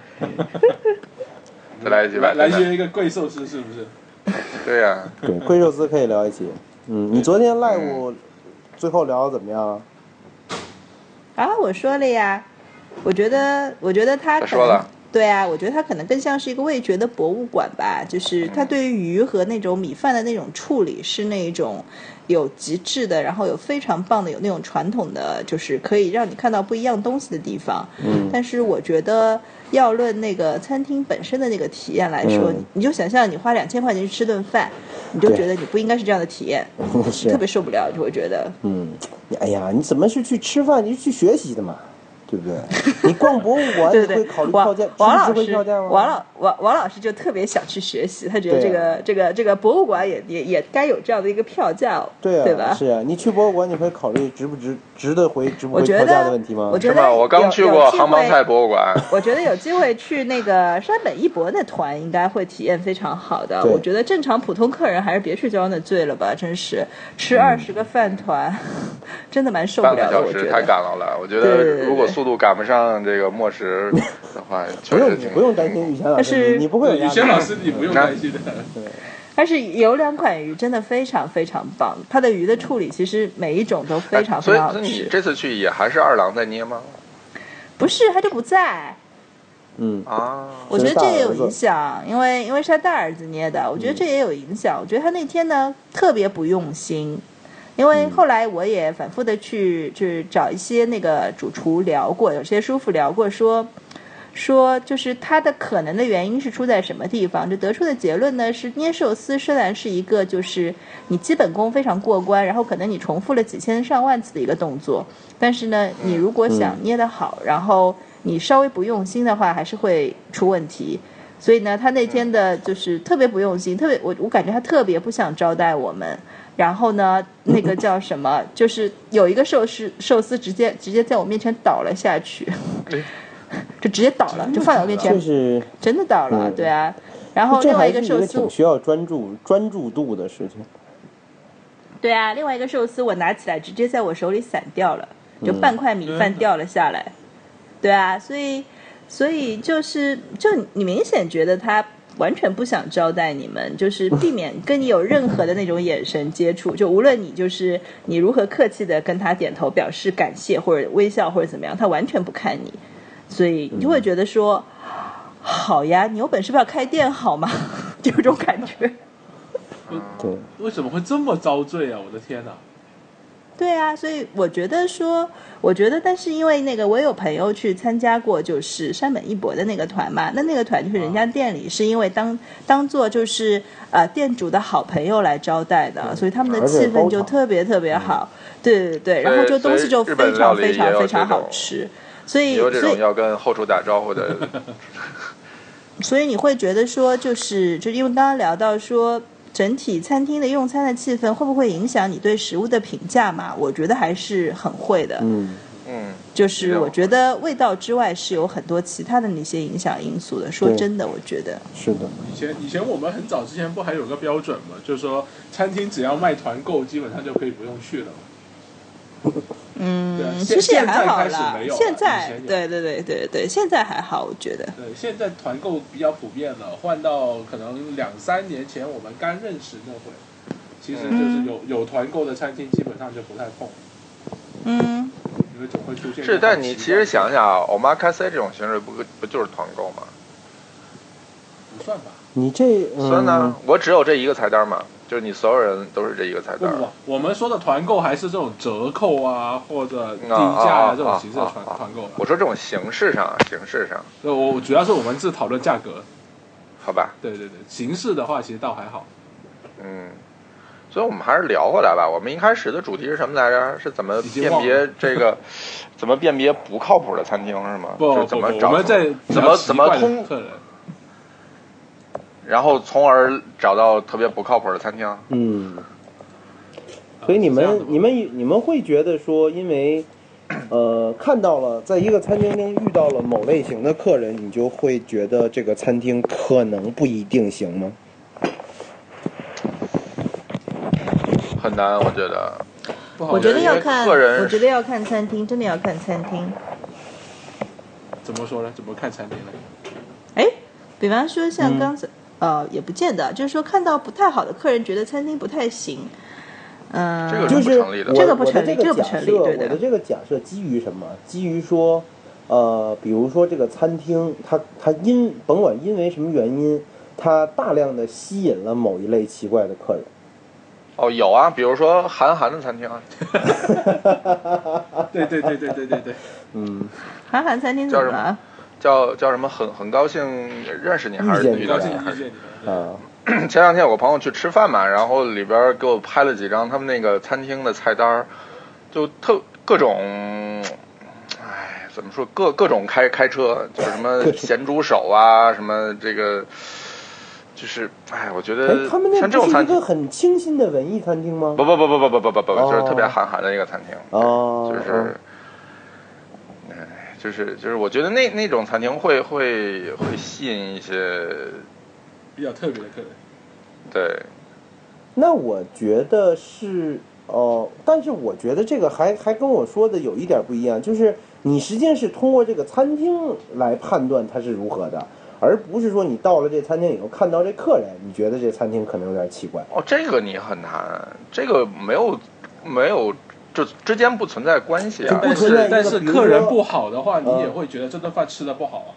再来一集吧。 来约一个贵寿司是不是？ 对呀。 对，贵寿司可以聊一起。你昨天 live 最后聊的怎么样？ 我说了呀，我觉得他说了。 对啊，我觉得它可能更像是一个味觉的博物馆吧，就是它对于鱼和那种米饭的那种处理是那种有极致的，然后有非常棒的，有那种传统的，就是可以让你看到不一样东西的地方。但是我觉得要论那个餐厅本身的那个体验来说，你就想象你花2000块钱去吃顿饭，你就觉得你不应该是这样的体验，特别受不了，就会觉得哎呀，你怎么是去吃饭？你是去学习的嘛？对不对？你逛博物馆你会考虑票价？ 王老师就特别想去学习，他觉得这个博物馆也该有这样的一个票价，对吧？ 是啊，你去博物馆你会考虑值不得回票价的问题吗？ 我觉得我刚去过杭帮菜博物馆， 我觉得有机会去那个山本一博那团应该会体验非常好的。我觉得正常普通客人还是别去交那醉了吧，真是吃20个饭团，真的蛮受不了的。 半个小时太赶了，我觉得如果速度赶不上这个末时的话，确实不用担心雨贤老师，你不会有雨贤老师，你不用担心的。 对， 但是有2款鱼真的非常非常棒，它的鱼的处理其实每一种都非常非常好吃。 所以你这次去也还是二郎在捏吗？ 不是，他就不在。我觉得这也有影响，因为是他大儿子捏的，我觉得这也有影响。我觉得他那天呢特别不用心。因为后来我也反复的去找一些那个主厨聊过，有些师傅聊过说就是他的可能的原因是出在什么地方，就得出的结论呢是捏寿司虽然是一个就是你基本功非常过关，然后可能你重复了几千上万次的一个动作，但是呢你如果想捏得好，然后你稍微不用心的话还是会出问题。所以呢他那天的就是特别不用心，特别我感觉他特别不想招待我们。然后呢那个叫什么就是有一个寿司直接在我面前倒了下去，就直接倒了，就放在我面前，真的倒了。对啊，然后另外一个寿司挺需要专注度的事情。 对啊，另外一个寿司我拿起来直接在我手里散掉了，就半块米饭掉了下来。对啊，所以就你明显觉得他完全不想招待你们，就是避免跟你有任何的那种眼神接触，就无论你如何客气的跟他点头表示感谢或者微笑或者怎么样，他完全不看你，所以你就会觉得说好呀，你有本事不要开店好吗？就有这种感觉。 为什么会这么遭罪啊？我的天哪！ 对啊，所以我觉得，但是因为那个我有朋友去参加过，就是山本一博的那个团嘛，那个团就是人家店里是因为当做就是店主的好朋友来招待的，所以他们的气氛就特别特别好。对，然后就东西就非常非常非常好吃，所以有这种要跟后厨打招呼的。 所以你会觉得说，就因为刚刚聊到说。整体餐厅的用餐的气氛会不会影响你对食物的评价嘛？我觉得还是很会的。就是我觉得味道之外是有很多其他的那些影响因素的。说真的，我觉得是的。 以前我们很早之前不还有个标准嘛，就是说餐厅只要卖团购，基本上就可以不用去了嘛。 其实也还好啦。现在对，现在还好，我觉得。 对，现在团购比较普遍了，换到可能2-3年前我们刚认识那会，其实就是有团购的餐厅基本上就不太碰。因为总会出现。 但你其实想想，omakase 这种形式不就是团购吗？ 不算吧。 你这算呢？我只有这一个菜单嘛。就是你所有人都是这一个菜单。 不，我们说的团购还是这种折扣啊，或者低价这种形式的团购。 我说这种形式上。 我主要是我们是讨论价格。 好吧。 对，形式的话其实倒还好。 所以我们还是聊回来吧。我们一开始的主题是什么来着？是怎么辨别这个？怎么辨别不靠谱的餐厅是吗？ 不， 怎么找？ 我们在怎么通？然后从而找到特别不靠谱的餐厅。 所以你们会觉得说，因为看到了在一个餐厅中遇到了某类型的客人，你就会觉得这个餐厅可能不一定行吗？ 很难，我觉得。 我觉得要看，我觉得要看餐厅，真的要看餐厅。 怎么说呢？怎么看餐厅呢？ 哎，比方说像刚才，也不见得，就是说看到不太好的客人，觉得餐厅不太行。 这个是不成立的。 这个不成立， 这个不成立。对的。 我的这个假设基于什么？基于说，比如说这个餐厅，它甭管因为什么原因，它大量的吸引了某一类奇怪的客人。 哦，有啊，比如说韩寒的餐厅啊。 对。 韩寒餐厅怎么了？ 叫什么？很高兴认识你，还是遇到你？还是前两天有个朋友去吃饭嘛，然后里边给我拍了几张他们那个餐厅的菜单，就各种，怎么说各种开车，就是什么咸猪手啊，什么这个。就是我觉得他们那像这种餐厅是一个很清新的文艺餐厅吗？ 不，就是特别韩寒的一个餐厅。就是我觉得那种餐厅会吸引一些比较特别的客人。 对。 那我觉得是但是我觉得这个还跟我说的有一点不一样，就是你实际上是通过这个餐厅来判断它是如何的。而不是说你到了这餐厅以后看到这客人，你觉得这餐厅可能有点奇怪。 这个你很难，这个没有，这之间不存在关系啊。 但是客人不好的话，你也会觉得这顿饭吃的不好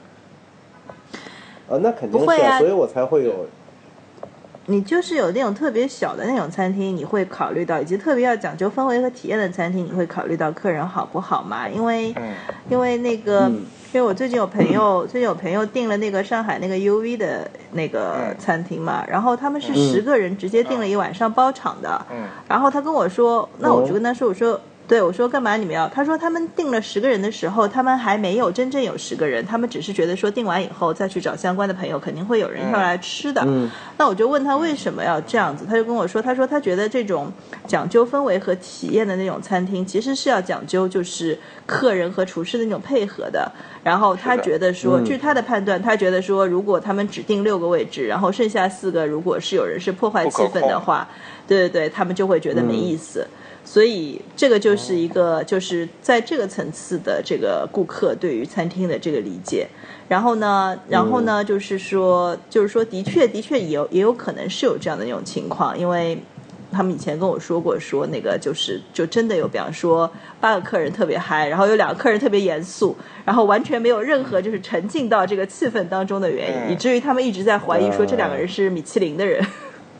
啊。那肯定是啊，所以我才会有。 你就是有那种特别小的那种餐厅，你会考虑到，以及特别要讲究氛围和体验的餐厅，你会考虑到客人好不好嘛？因为那个。因为我最近有朋友订了那个上海那个 UV 的那个餐厅嘛，然后他们是10个人直接订了一晚上包场的，然后他跟我说，那我就跟他说，我说干嘛你们要？他说他们订了10个人的时候，他们还没有真正有10个人，他们只是觉得说订完以后再去找相关的朋友，肯定会有人要来吃的。那我就问他为什么要这样子，他就跟我说，他说他觉得这种讲究氛围和体验的那种餐厅，其实是要讲究就是客人和厨师的那种配合的。然后他觉得说，据他的判断，他觉得说，如果他们只定6个位置，然后剩下4个，如果是有人是破坏气氛的话，对，他们就会觉得没意思。所以这个就是一个，就是在这个层次的这个顾客对于餐厅的这个理解。然后呢，就是说，的确也有可能是有这样的那种情况，因为他们以前跟我说过，说那个就真的有，比方说8个客人特别嗨，然后有2个客人特别严肃，然后完全没有任何就是沉浸到这个气氛当中的原因，以至于他们一直在怀疑说这2个人是米其林的人。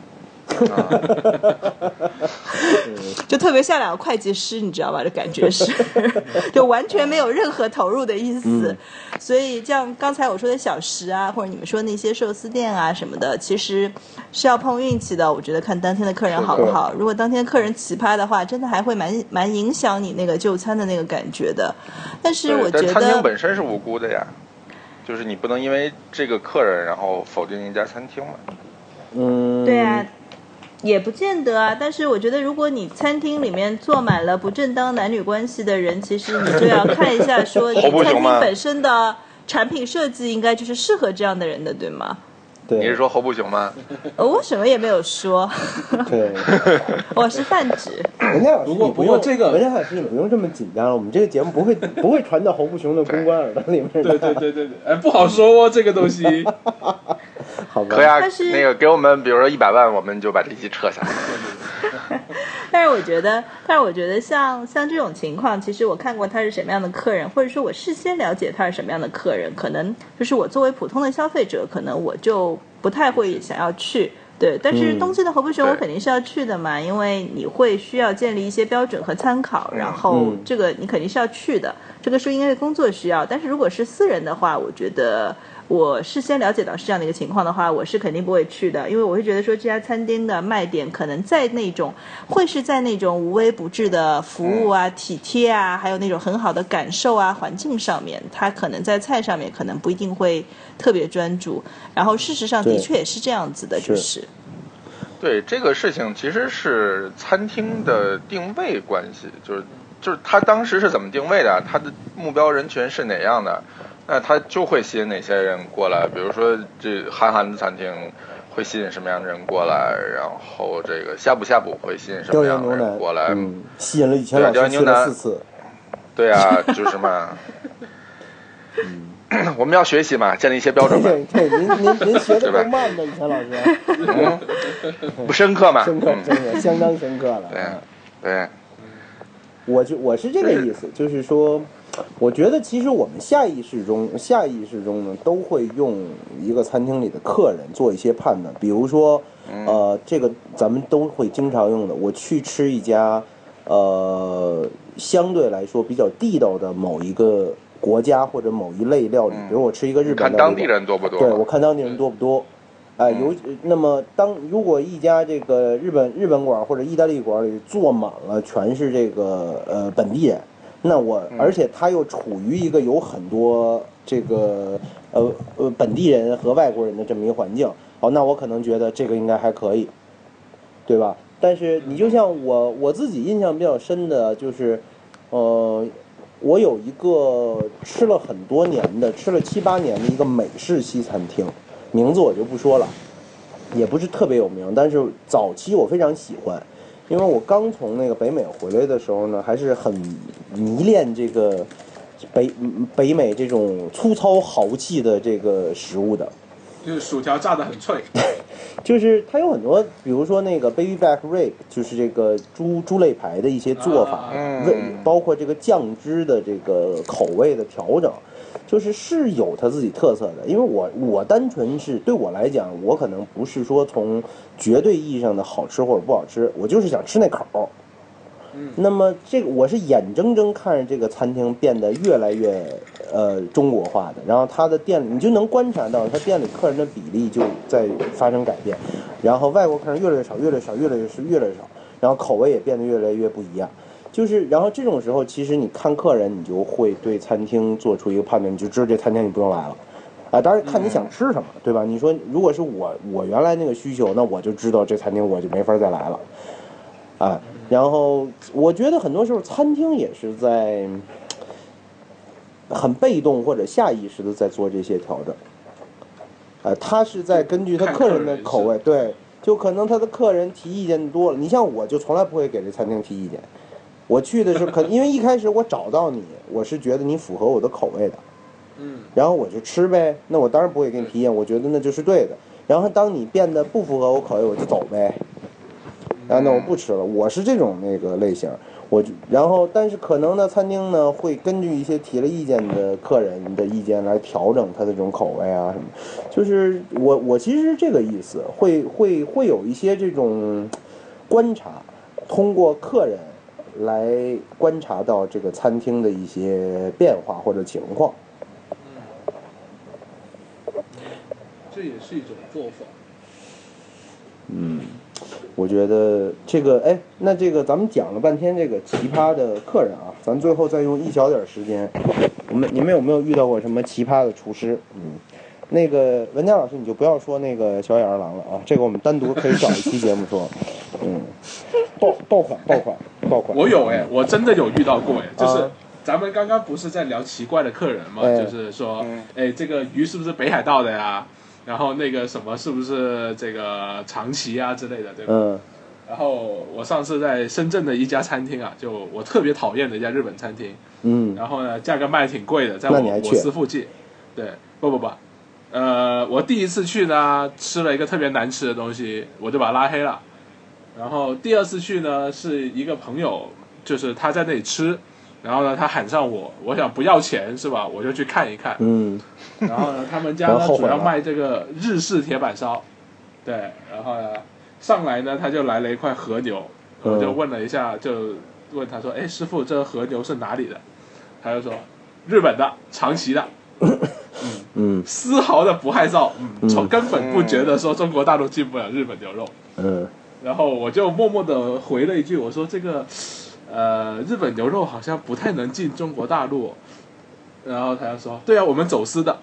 就特别像2个会计师，你知道吧？这感觉是就完全没有任何投入的意思。所以像刚才我说的小食啊，或者你们说那些寿司店啊什么的，其实是要碰运气的。我觉得看当天的客人好不好，如果当天客人奇葩的话，真的还会蛮影响你那个就餐的那个感觉的。但是我觉得餐厅本身是无辜的呀，就是你不能因为这个客人然后否定一家餐厅嘛。 对啊，也不见得啊。但是我觉得如果你餐厅里面坐满了不正当男女关系的人，其实你就要看一下说你餐厅本身的产品设计应该就是适合这样的人的，对吗？ 对， 你是说侯不雄吗？ 我什么也没有说。 对， 我是泛指。 文天老师， 不过这个文天老师你不用这么紧张了，我们这个节目不会传到侯不雄的公关耳朵里面。 对，不好说这个东西。 好吧， 可以啊，那个给我们比如说100万，我们就把这期撤下来。 但是我觉得像这种情况，其实我看过他是什么样的客人，或者说我事先了解他是什么样的客人，可能就是我作为普通的消费者，可能我就不太会想要去。对，但是东京的侯不雄我肯定是要去的嘛，因为你会需要建立一些标准和参考，然后这个你肯定是要去的，这个是因为工作需要。但是如果是私人的话，我觉得我事先了解到是这样的一个情况的话，我是肯定不会去的，因为我会觉得说这家餐厅的卖点可能在那种会是在那种无微不至的服务啊、体贴啊，还有那种很好的感受啊、环境上面，它可能在菜上面可能不一定会特别专注。然后事实上的确也是这样子的，就是。 对这个事情其实是餐厅的定位关系，就是他当时是怎么定位的，他的目标人群是哪样的，那他就会吸引哪些人过来。比如说这韩寒的餐厅会吸引什么样的人过来，然后这个呷哺呷哺会吸引什么样的人过来， 吸引了以前老师去了4次。 对啊，就是嘛。我们要学习嘛，建立一些标准嘛。 对，您学的够慢的，以前老师。 不深刻嘛？ 深刻，相当深刻了。 对。 我是这个意思，就是说，我觉得其实我们下意识中呢，都会用一个餐厅里的客人做一些判断。比如说，这个咱们都会经常用的，我去吃一家，相对来说比较地道的某一个国家或者某一类料理，比如我吃一个日本料理， 看当地人多不多？ 对，我看当地人多不多。那么如果一家这个日本馆或者意大利馆里坐满了全是这个本地人，那而且他又处于一个有很多这个本地人和外国人的这么一个环境，那我可能觉得这个应该还可以，对吧？但是你就像我自己印象比较深的就是，我有一个吃了很多年的，吃了7、8年的一个美式西餐厅。名字我就不说了，也不是特别有名，但是早期我非常喜欢，因为我刚从那个北美回来的时候呢，还是很迷恋这个北美这种粗糙豪气的这个食物的， 就是薯条炸得很脆， 就是它有很多，比如说那个 baby back rib， 就是这个猪肋排的一些做法，包括这个酱汁的这个口味的调整。是有它自己特色的，因为我单纯是对我来讲，我可能不是说从绝对意义上的好吃或者不好吃，我就是想吃那口。那么这个我是眼睁睁看着这个餐厅变得越来越中国化的，然后它的店里你就能观察到，它店里客人的比例就在发生改变，然后外国客人越来越少，越来越少，然后口味也变得越来越不一样。然后这种时候，其实你看客人，你就会对餐厅做出一个判断，你就知道这餐厅你不用来了，当然看你想吃什么，对吧？你说如果是我原来那个需求，那我就知道这餐厅我就没法再来了，然后我觉得很多时候餐厅也是在很被动或者下意识的在做这些调整，他是在根据他客人的口味，对，就可能他的客人提意见多了，你像我就从来不会给这餐厅提意见。我去的时候，因为一开始我找到你，我是觉得你符合我的口味的，然后我就吃呗，那我当然不会给你提意见，我觉得那就是对的。然后当你变得不符合我口味，我就走呗，那我不吃了。我是这种那个类型，然后但是可能呢，餐厅呢会根据一些提了意见的客人的意见来调整他的这种口味啊什么，就是我其实是这个意思，会有一些这种观察，通过客人来观察到这个餐厅的一些变化或者情况。 这也是一种做法。 我觉得这个，那这个咱们讲了半天这个奇葩的客人啊，咱最后再用一小点时间，你们有没有遇到过什么奇葩的厨师？那个文佳老师，你就不要说那个小野二郎了啊，这个我们单独可以找一期节目说。爆款。 我有我真的有遇到过就是咱们刚刚不是在聊奇怪的客人嘛，就是说，这个鱼是不是北海道的呀？然后那个什么是不是这个长崎啊之类的，对吧？然后我上次在深圳的一家餐厅啊，就我特别讨厌的一家日本餐厅，然后呢价格卖挺贵的，在我司附近。对，不，我第一次去呢，吃了一个特别难吃的东西，我就把他拉黑了。然后第二次去呢，是一个朋友，就是他在那里吃，然后呢他喊上我想不要钱是吧？我就去看一看。然后呢，他们家呢主要卖这个日式铁板烧，对，然后呢上来呢他就来了一块和牛，我就问了一下，就问他说，师傅，这和牛是哪里的？他就说日本的，长崎的。 丝毫的不害臊，根本不觉得说中国大陆进不了日本牛肉，然后我就默默的回了一句，我说这个日本牛肉好像不太能进中国大陆。然后他就说：“对啊，我们走私的，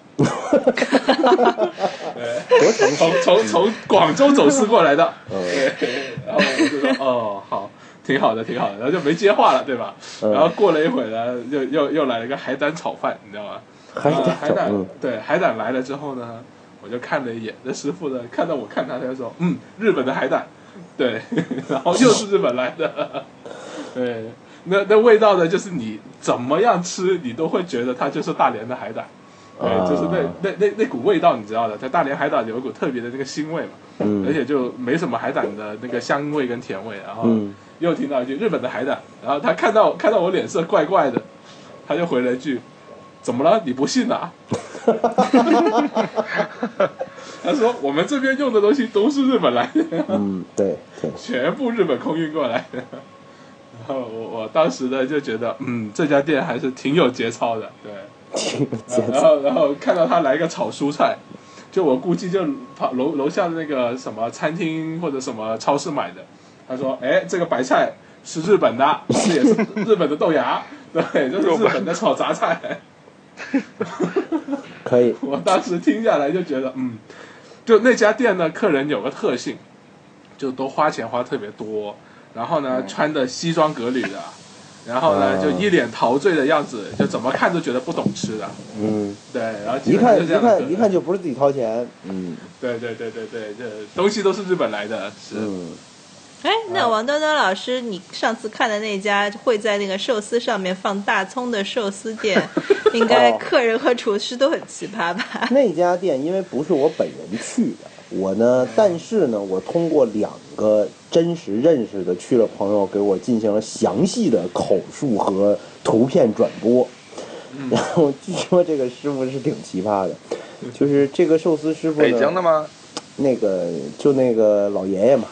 从广州走私过来的。”然后我就说：“哦，好，挺好的，挺好的。”然后就没接话了，对吧？然后过了一会儿呢，又来了一个海胆炒饭，你知道吗？海胆，对，海胆来了之后呢，我就看了一眼，那师傅呢，看到我看他，他就说：“日本的海胆，对。”然后又是日本来的，对。那味道呢，就是你怎么样吃，你都会觉得它就是大连的海胆，就是那股味道，你知道的，在大连海胆有一股特别的那个腥味嘛，而且就没什么海胆的那个香味跟甜味，然后又听到一句日本的海胆，然后他看到我脸色怪怪的，他就回了一句：“怎么了？你不信啊？”他说：“我们这边用的东西都是日本来的， 对， 全部日本空运过来的。”然后我当时呢就觉得，这家店还是挺有节操的，对。然后看到他来个炒蔬菜，就我估计就跑楼下的那个什么餐厅或者什么超市买的。他说：“哎，这个白菜是日本的，这也是日本的豆芽，对，这是日本的炒杂菜。” 可以。 我当时听下来就觉得，就那家店呢，客人有个特性，就都花钱花特别多。然后呢，穿的西装革履的，然后呢，就一脸陶醉的样子，就怎么看都觉得不懂吃的。对，然后一看就不是自己掏钱。 对，这东西都是日本来的，是。 那王端端老师，你上次看的那家会在那个寿司上面放大葱的寿司店，应该客人和厨师都很奇葩吧？ 那家店因为不是我本人去的。我呢，但是呢，我通过2个真实认识的去了朋友给我进行了详细的口述和图片转播，然后据说这个师傅是挺奇葩的，就是这个寿司师傅呢， 北京的吗？ 那个老爷爷嘛。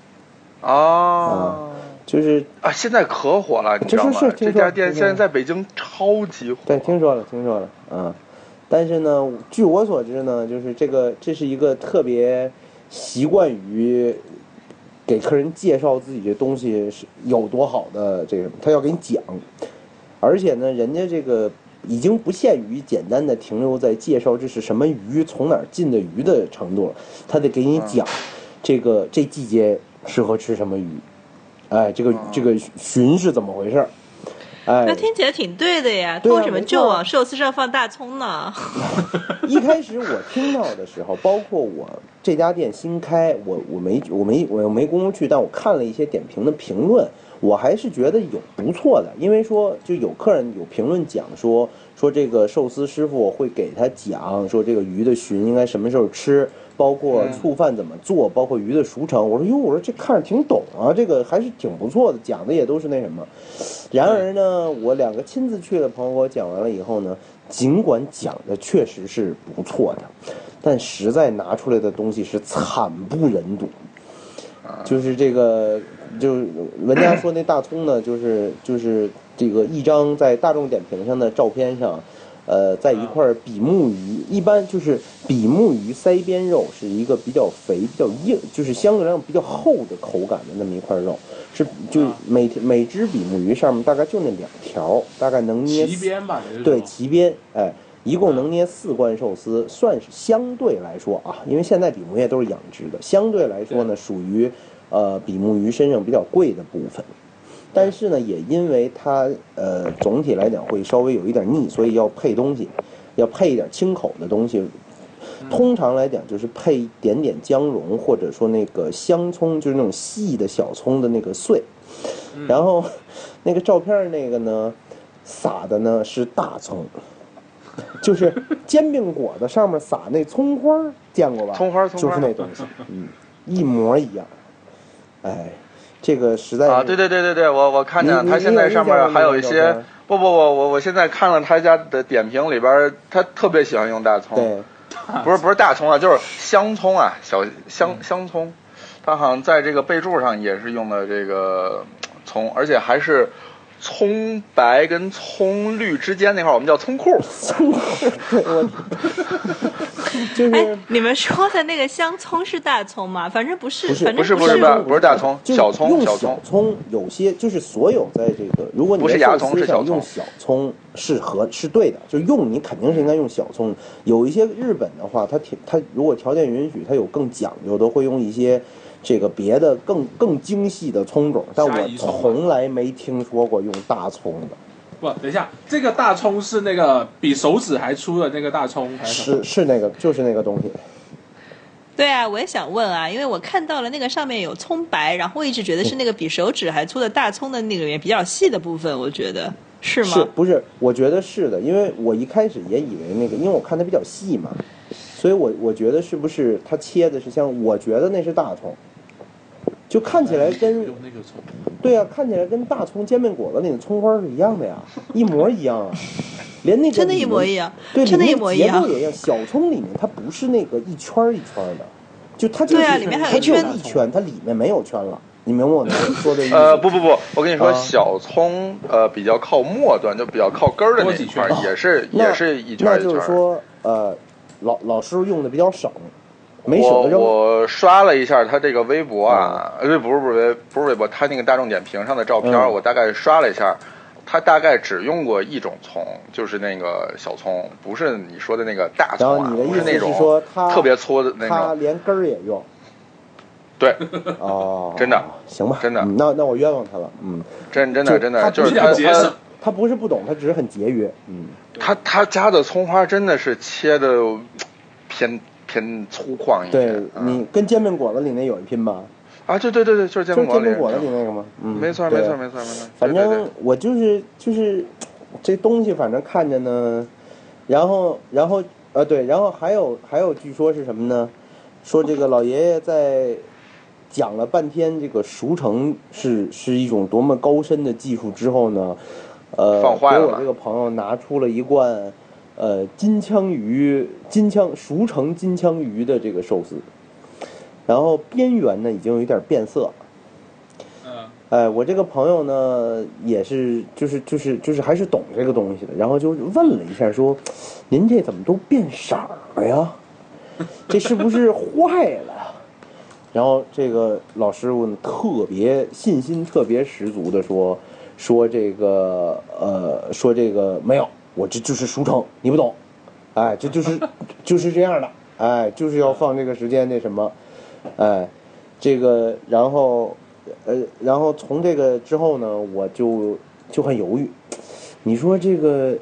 就是现在可火了，你知道吗？这家店现在在北京超级火。 对，听说了。但是呢，据我所知呢，就是这是一个特别习惯于给客人介绍自己这东西是有多好的这个，他要给你讲，而且呢，人家这个已经不限于简单的停留在介绍这是什么鱼、从哪儿进的鱼的程度了，他得给你讲这季节适合吃什么鱼，这个鲟是怎么回事。 那听起来挺对的呀，为什么就往寿司上放大葱呢？ 一开始我听到的时候，包括我这家店新开，我没工夫去，但我看了一些点评的评论，我还是觉得有不错的，因为说就有客人有评论讲说这个寿司师傅会给他讲说这个鱼的鲟应该什么时候吃，包括醋饭怎么做，包括鱼的熟成。我说这看着挺懂啊，这个还是挺不错的，讲的也都是那什么。然而呢，我2个亲自去的朋友给我讲完了以后呢，尽管讲的确实是不错的，但实在拿出来的东西是惨不忍睹。就是这个，就是人家说那大葱呢，就是这个一张在大众点评上的照片上，在一块比目鱼，一般就是比目鱼腮边肉是一个比较肥、比较硬，就是相对来讲比较厚的口感的那么一块肉，是就每只比目鱼上面大概就那2条，大概能捏鳍边吧， 对，鳍边，一共能捏4罐寿司，算是相对来说啊，因为现在比目鱼都是养殖的，相对来说呢，属于比目鱼身上比较贵的部分。但是呢，也因为它总体来讲会稍微有一点腻，所以要配东西，要配一点清口的东西。通常来讲就是配一点点姜蓉，或者说那个香葱，就是那种细的小葱的那个碎。然后那个照片那个呢，撒的呢是大葱。就是煎饼果子上面撒那葱花，见过吧？ 葱花就是那东西，一模一样。这个实在是对，我看见他现在上面还有一些我现在看了他家的点评里边，他特别喜欢用大葱， 对， 不是大葱啊，就是香葱啊，小香葱，他好像在这个备注上也是用的这个葱，而且还是葱白跟葱绿之间那块我们叫葱裤。 葱裤，我就是。 你们说的那个香葱是大葱吗？反正不是，反正不是大葱，小葱。 用小葱有些就是所有在这个，如果你在寿司上用小葱是对的，就是你肯定是应该用小葱。有一些日本的话，它如果条件允许，它有更讲究的，会用一些这个别的更精细的葱种，但我从来没听说过用大葱的。 不，等一下，这个大葱是那个比手指还粗的那个大葱，还是那个，就是那个东西。 对啊，我也想问啊，因为我看到了那个上面有葱白，然后我一直觉得是那个比手指还粗的大葱的那个比较细的部分，我觉得是吗？ 不是？我觉得是的，因为我一开始也以为那个，因为我看它比较细嘛，所以我觉得是不是它切的是像，我觉得那是大葱。就看起来跟对啊，看起来跟大葱煎饼果子里的葱花是一样的呀，一模一样啊，连那个真的一模一样， 对， 真的一模一样。 结构也一样，小葱里面它不是那个一圈一圈的，就它就是对啊，里面还有一圈，它里面没有圈了。你明白我说的意思？ 不，我跟你说，小葱比较靠末端，就比较靠根儿的那一块，也是一圈一圈。 那就是说老师用的比较省。 我刷了一下他这个微博啊，不是微博，他那个大众点评上的照片，我大概刷了一下，他大概只用过一种葱，就是那个小葱，不是你说的那个大葱然后你的意思是那种说他特别粗的那种， 他连根儿也用。 对，真的， 行吧， 真的， 那我冤枉他了， 真的就是他不是不懂，他只是很节约， 他家的葱花真的是切的偏粗犷一点。 对，你跟煎饼果子里那有一拼吧？ 啊，对，就是煎饼果子里那个吗？ 没错。 反正我就是这东西，反正看着呢，然后对，然后还有据说是什么呢？说这个老爷爷在讲了半天这个熟成是一种多么高深的技术之后呢， 放坏了， 给我这个朋友拿出了一罐。熟成金枪鱼的这个寿司，然后边缘呢已经有点变色了。我这个朋友呢也是，就是还是懂这个东西的，然后就问了一下说：“您这怎么都变色了呀？这是不是坏了？”然后这个老师傅信心特别十足的说这个没有。我这就是熟成，你不懂，这就是这样的，就是要放这个时间那什么，这个然后从这个之后呢，我就很犹豫，你说这个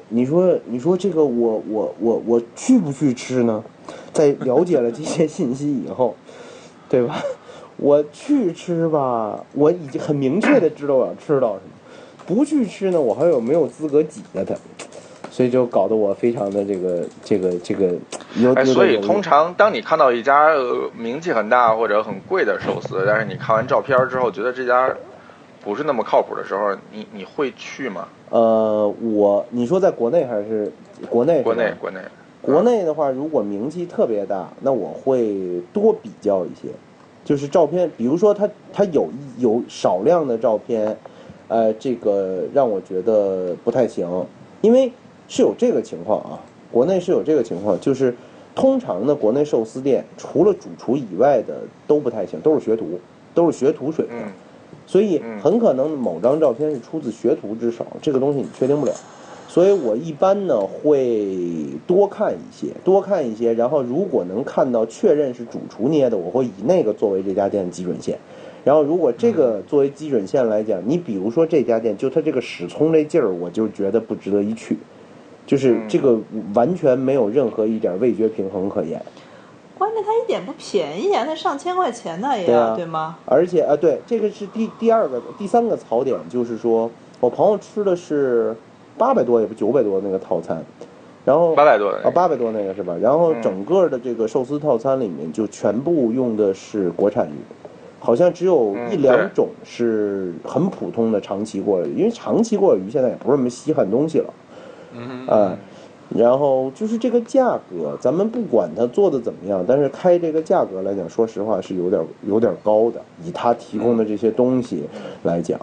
我去不去吃呢？在了解了这些信息以后，对吧？我去吃吧，我已经很明确的知道我要吃到什么，不去吃呢，我还有没有资格挤着它？所以就搞得我非常的这个所以通常当你看到一家名气很大或者很贵的寿司，但是你看完照片之后觉得这家不是那么靠谱的时候，你会去吗？ 你说在国内还是国内？国内的话，如果名气特别大，那我会多比较一些，就是照片，比如说它有少量的照片，这个让我觉得不太行，因为。是有这个情况啊，国内是有这个情况，就是通常的国内寿司店除了主厨以外的都不太行，都是学徒水平，所以很可能某张照片是出自学徒之手，这个东西你确定不了。所以我一般呢会多看一些，然后如果能看到确认是主厨捏的，我会以那个作为这家店的基准线。然后如果这个作为基准线来讲，你比如说这家店就它这个使葱这劲儿，我就觉得不值得一去。就是这个完全没有任何一点味觉平衡可言， 关键它一点不便宜啊，它上千块钱呢也要，对吗？ 而且对，这个是第三个槽点，就是说我朋友吃的是800多也不900多那个套餐，然后 800多的 800多那个是吧？然后整个的这个寿司套餐里面就全部用的是国产鱼，好像只有1-2种是很普通的长鳍过因为长鳍过鱼现在也不是什么稀罕东西了。然后就是这个价格，咱们不管它做的怎么样，但是开这个价格来讲，说实话是有点高的，以它提供的这些东西来讲，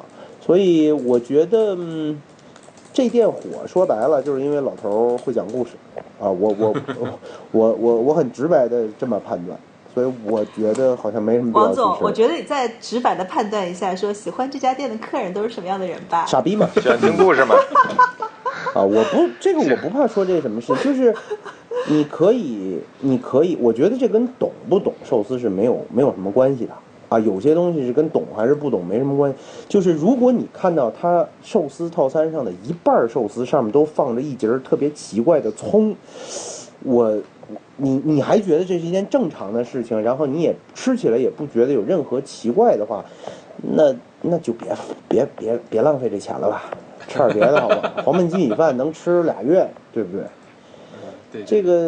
所以我觉得，这店火说白了就是因为老头会讲故事啊。我很直白的这么判断。所以我觉得好像没什么必要。 王总，我觉得你再直白的判断一下，说喜欢这家店的客人都是什么样的人吧？ 傻逼嘛， 喜欢听故事嘛。 啊，我不怕说这什么事，就是你可以，我觉得这跟懂不懂寿司是没有什么关系的啊。有些东西是跟懂还是不懂没什么关系。就是如果你看到他寿司套餐上的一半寿司上面都放着一节特别奇怪的葱，你还觉得这是一件正常的事情，然后你也吃起来也不觉得有任何奇怪的话，那就别浪费这钱了吧，吃点别的好吧？黄焖鸡米饭能吃2月，对不对？ 对，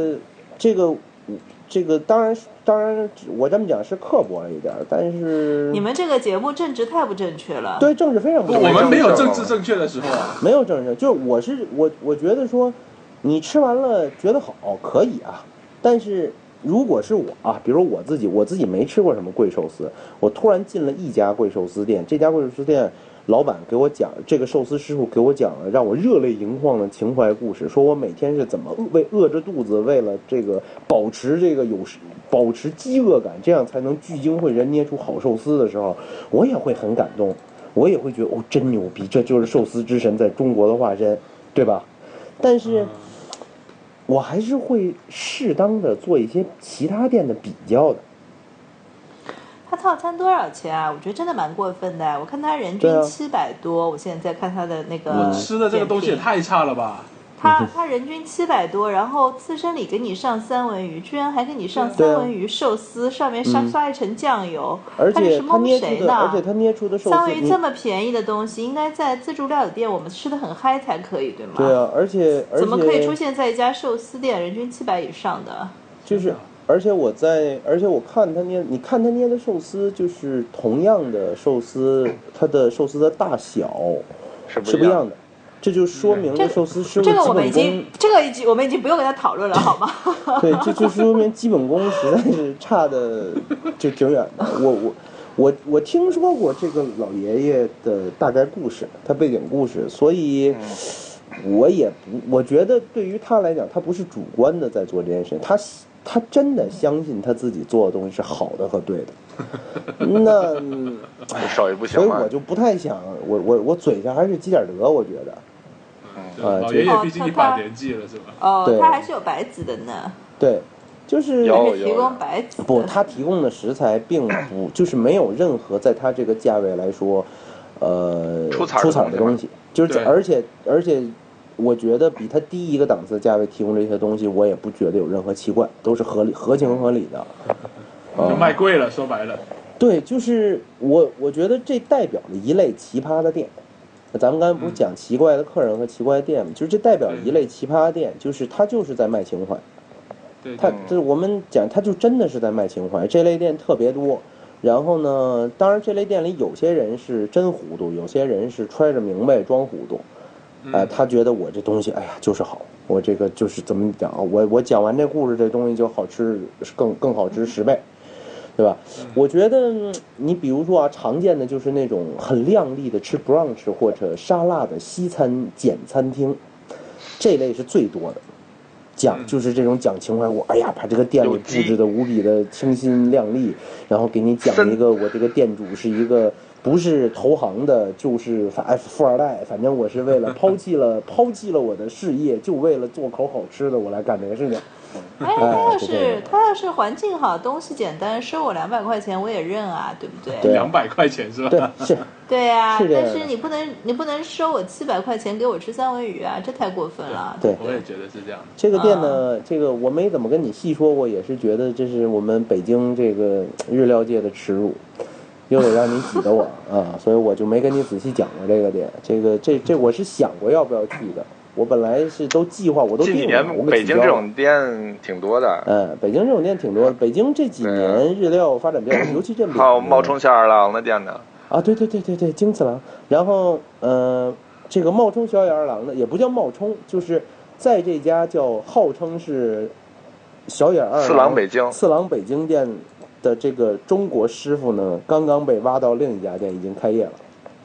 这个当然，我这么讲是刻薄了一点，但是你们这个节目政治太不正确了。 对，政治非常不正确。 我们没有政治正确的时候啊， 没有政治，就是我觉得说，你吃完了觉得好可以啊。但是如果是我啊，比如我自己没吃过什么贵寿司，我突然进了一家贵寿司店，这家贵寿司店老板给我讲，这个寿司师傅给我讲了让我热泪盈眶的情怀故事，说我每天是怎么饿着肚子，为了这个保持饥饿感，这样才能聚精会神捏出好寿司的时候，我也会很感动，我也会觉得真牛逼，这就是寿司之神在中国的化身，对吧？但是我还是会适当的做一些其他店的比较的。 他套餐多少钱啊？我觉得真的蛮过分的。我看他人均700多，我现在在看他的那个。 我吃的这个东西也太差了吧！ 他人均700多，然后刺身里给你上三文鱼，居然还给你上三文鱼寿司，上面刷一层酱油， 而且是蒙谁呢？ 而且他捏出的寿司， 三文鱼这么便宜的东西，应该在自助料理店我们吃的很嗨才可以，对吗？ 对啊，而且怎么可以出现在一家寿司店人均700以上的？ 就是。而且我看他捏，你看他捏的寿司，就是同样的寿司，它的寿司的大小是不一样的，这就说明了寿司师傅基本功。 我们已经不用跟他讨论了，好吗？ 对，这就说明基本功实在是差的就挺远的。我听说过这个老爷爷的大概故事，他背景故事，所以我觉得对于他来讲，他不是主观的在做这件事，他真的相信他自己做的东西是好的和对的，那手艺不行， 所以我就不太想，我嘴上还是积点德，我觉得。 老爷爷毕竟一把年纪了，是吧？ 哦，他还是有白子的呢。 对，就是提供白子。 不，他提供的食材并不就是没有任何在他这个价位来说，出彩的东西，就是而且。我觉得比他低一个档次的价位提供这些东西，我也不觉得有任何奇怪，都是合情合理的。 就卖贵了，说白了。 对，就是我觉得这代表了一类奇葩的店。咱们刚才不是讲奇怪的客人和奇怪的店吗？就是这代表一类奇葩的店，就是他就是在卖情怀。 对， 他就是我们讲，他就真的是在卖情怀。这类店特别多。然后呢，当然这类店里有些人是真糊涂，有些人是揣着明白装糊涂。他觉得我这东西，哎呀，就是好，我这个就是怎么讲啊？我讲完这故事，这东西就好吃，更好吃10倍，对吧？我觉得你比如说啊，常见的就是那种很靓丽的吃 brunch 或者沙拉的西餐简餐厅，这类是最多的。就是这种讲情怀，我哎呀，把这个店里布置的无比的清新亮丽，然后给你讲一个我这个店主是一个。不是投行的，就是富二代，反正我是为了抛弃了我的事业，就为了做口好吃的，我来干这个事情。 他要是环境好，东西简单，收我200块钱我也认啊，对不对 ？200块钱是吧？ 对，是。 对呀，但是你不能收我700块钱给我吃三文鱼啊，这太过分了。 对， 我也觉得是这样。 这个店呢，这个我没怎么跟你细说过，也是觉得这是我们北京这个日料界的耻辱。又得让你挤得我啊，所以我就没跟你仔细讲过这个店。这我是想过要不要去的，我本来是都计划，我都定了。 近几年北京这种店挺多的。 北京这种店挺多的。北京这几年日料发展比较，尤其这边。 还有冒充小野郎的店呢。 啊，对，京次郎。然后这个冒充小野二郎的也不叫冒充，就是在这家叫号称是小野二郎四郎北京店的这个中国师傅呢，刚刚被挖到另一家店已经开业了。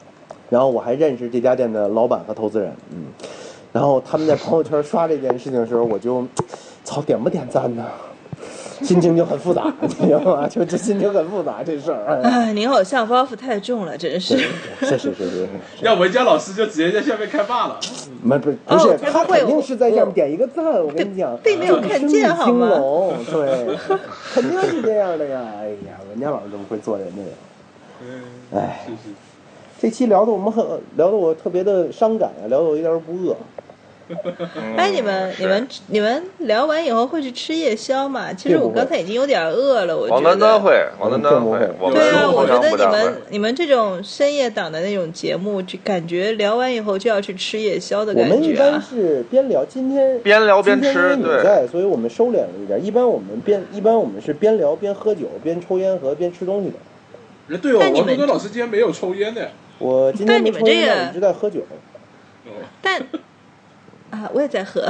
然后我还认识这家店的老板和投资人，然后他们在朋友圈刷这件事情的时候，我就，操，点不点赞呢？心情就很复杂，你知道吗？就这心情很复杂这事儿。 哎，您偶像包袱太重了，真是。 是。 要文佳老师就直接在下面开骂了。 不是，他肯定是在下面点一个赞。我跟你讲， 并没有看见好吗？ 对，肯定是这样的呀。哎呀，文佳老师怎么会做人呢？哎，这期聊得我特别的伤感啊，聊得我一点都不饿。 哎，你们聊完以后会去吃夜宵吗？其实我刚才已经有点饿了，我觉得。 王端会。 对啊，我觉得你们这种深夜档的那种节目，就感觉聊完以后就要去吃夜宵的感觉啊。 我们一般是边聊，边吃，对。在，所以我们收敛了一点。一般我们是边聊边喝酒，边抽烟和边吃东西的。 对哦，王端老师今天没有抽烟的。 我今天没抽烟，我一直在喝酒。 但。啊，我也在喝。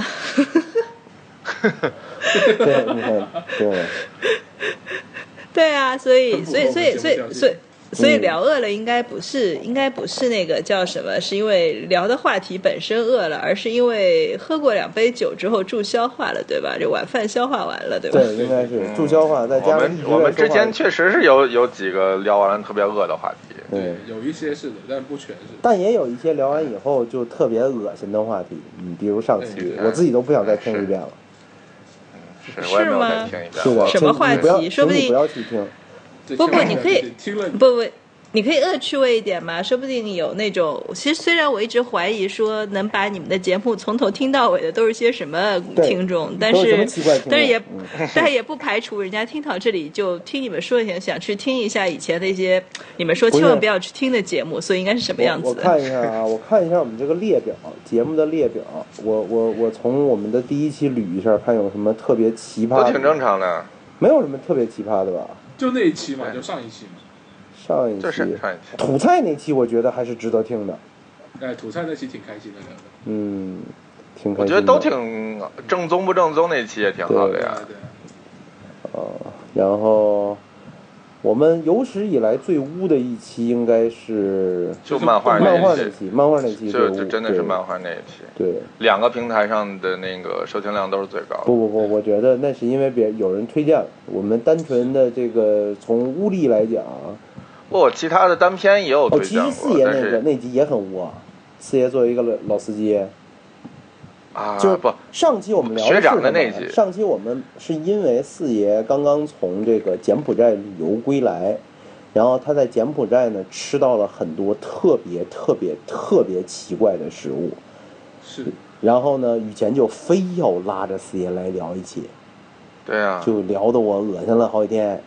对，你看，对。 对啊，所以聊饿了，应该不是那个叫什么，是因为聊的话题本身饿了，而是因为喝过2杯酒之后助消化了，对吧？这晚饭消化完了，对吧？ 对，应该是助消化，再加上我们之前确实是有几个聊完了特别饿的话题。 对，有一些是的，但不全是。 但也有一些聊完以后就特别恶心的话题，比如上期，我自己都不想再听一遍了。 是吗？ 是的， 什么话题？说不定不要去听。 不，你可以不，你可以恶趣味一点嘛，说不定有那种。其实虽然我一直怀疑说能把你们的节目从头听到尾的都是些什么听众，但是也不排除人家听到这里就听你们说一下，想去听一下以前的一些你们说千万不要去听的节目，所以应该是什么样子的？ 我看一下啊，我看一下我们这个列表，节目的列表，我从我们的第一期捋一下，看有什么特别奇葩的。 都挺正常的， 没有什么特别奇葩的吧？ 就那一期嘛，就上一期嘛。 上一期土菜那期，我觉得还是值得听的。 哎，土菜那期挺开心的聊的。 挺开心的。 我觉得都挺正宗不正宗那期也挺好的呀。 对。然后我们有史以来最污的一期应该是就漫画那期， 就真的是漫画那一期。 对 ，2个平台上的那个收听量都是最高的。 不，我觉得那是因为有人推荐了。我们单纯的这个从污力来讲。 其他的单片也有推荐过。 其实四爷那集也很污啊。四爷作为一个老司机就不， 上期我们聊学长的那集。 上期我们是因为四爷刚刚从这个柬埔寨旅游归来，然后他在柬埔寨呢吃到了很多特别奇怪的食物。 是。 然后呢，雨前就非要拉着四爷来聊一期。 对啊。 就聊得我恶心了好几天。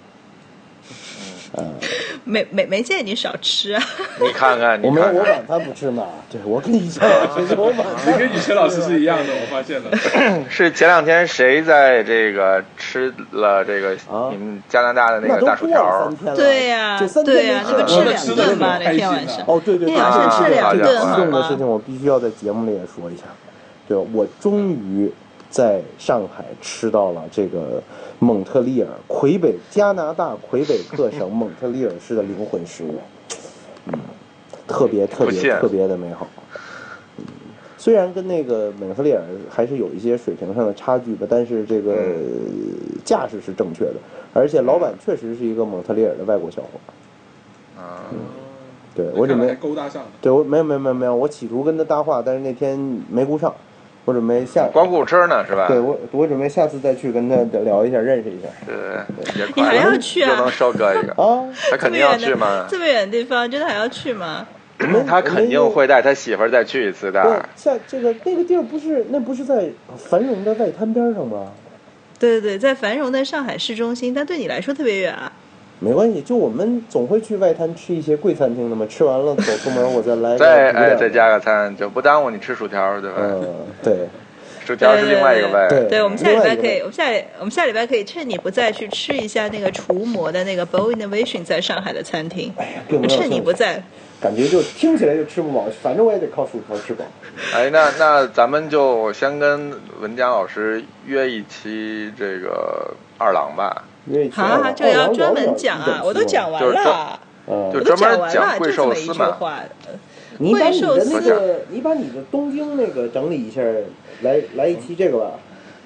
没见你少吃啊！ 你看看， 我晚饭不吃嘛。对，我跟以前老师是我晚饭。 你跟以前老师是一样的，我发现了。 是前2天谁在这个吃了这个你们加拿大的那个大薯条？ 对呀，那个吃2顿嘛，那天晚上。 对， 那晚上吃2顿好吗？这个事情我必须要在节目里也说一下。对，我终于在上海吃到了这个蒙特利尔加拿大魁北克省蒙特利尔市的灵魂食物，特别的美好。虽然跟那个蒙特利尔还是有一些水平上的差距吧，但是这个架势是正确的，而且老板确实是一个蒙特利尔的外国小伙。对，我准备勾搭上了。 对，我没有，我企图跟他搭话，但是那天没顾上。我准备光顾吃呢是吧？ 对，我准备下次再去跟他聊一下，认识一下。 对， 你还要去啊？ 就能收割一个啊？ 他肯定要去吗？ 这么远的地方，真的还要去吗？ 他肯定会带他媳妇儿再去一次的。 在那个地儿不是在繁荣的外滩边上吗？ 对，在繁荣的上海市中心，但对你来说特别远啊。 没关系，就我们总会去外滩吃一些贵餐厅的嘛，吃完了走出门我再来再加个餐，就不耽误你吃薯条，对吧？ 对， 薯条是另外一个味。 对，我们下礼拜可以，我们下礼拜可以趁你不在去吃一下那个除魔的那个 Bow Innovation 在上海的餐厅。趁你不在， 感觉就听起来就吃不饱，反正我也得靠薯条吃饱。 那咱们就先跟文佳老师约一期这个二郎吧。 好，这要专门讲啊！我都讲完了， 就专门讲贵寿司嘛。 你把你的那个，你把你的东京那个整理一下，来一期这个吧。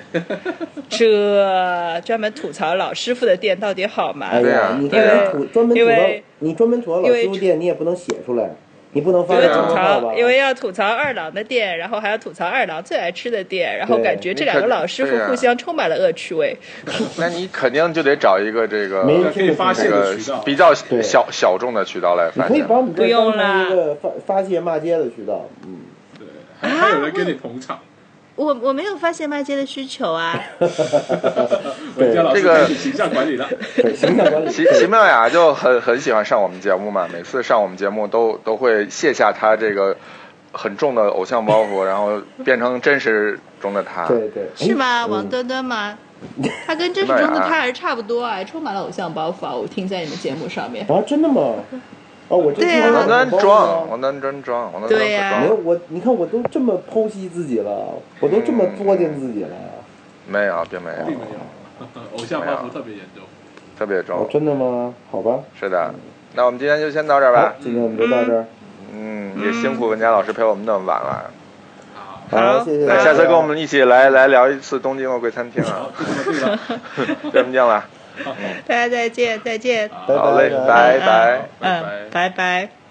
这专门吐槽老师傅的店到底好吗？ 哎呀，你专门吐槽老师傅店，你也不能写出来。你不能发因为要吐槽二郎的店，然后还要吐槽二郎最爱吃的店，然后感觉这两个老师傅互相充满了恶趣味。 那你肯定就得找一个这个可以发泄的渠道， 比较小众的渠道来发泄。 你可以把我们这当成一个发泄骂街的渠道。 对，还有人跟你捧场。 我没有发现骂街的需求啊。 这个形象管理的， 形象管理。 席妙雅就很喜欢上我们节目嘛，每次上我们节目都会卸下他这个很重的偶像包袱，然后变成真实中的他。 对对。 是吗？王端端吗？他跟真实中的他还是差不多啊，充满了偶像包袱啊！我听在你们节目上面。 啊，真的吗？哦，我这王端装， 对呀， 没有你看我都这么剖析自己了，我都这么作践自己了。 没有，并没有， 偶像包袱特别严重， 特别重。 真的吗？好吧。 是的，那我们今天就先到这儿吧。 今天我们就到这儿。 也辛苦文佳老师陪我们那么晚了。 好，谢谢。 那下次跟我们一起来聊一次东京的贵餐厅啊。再见了。 大家再见。 好嘞，拜拜。 拜拜。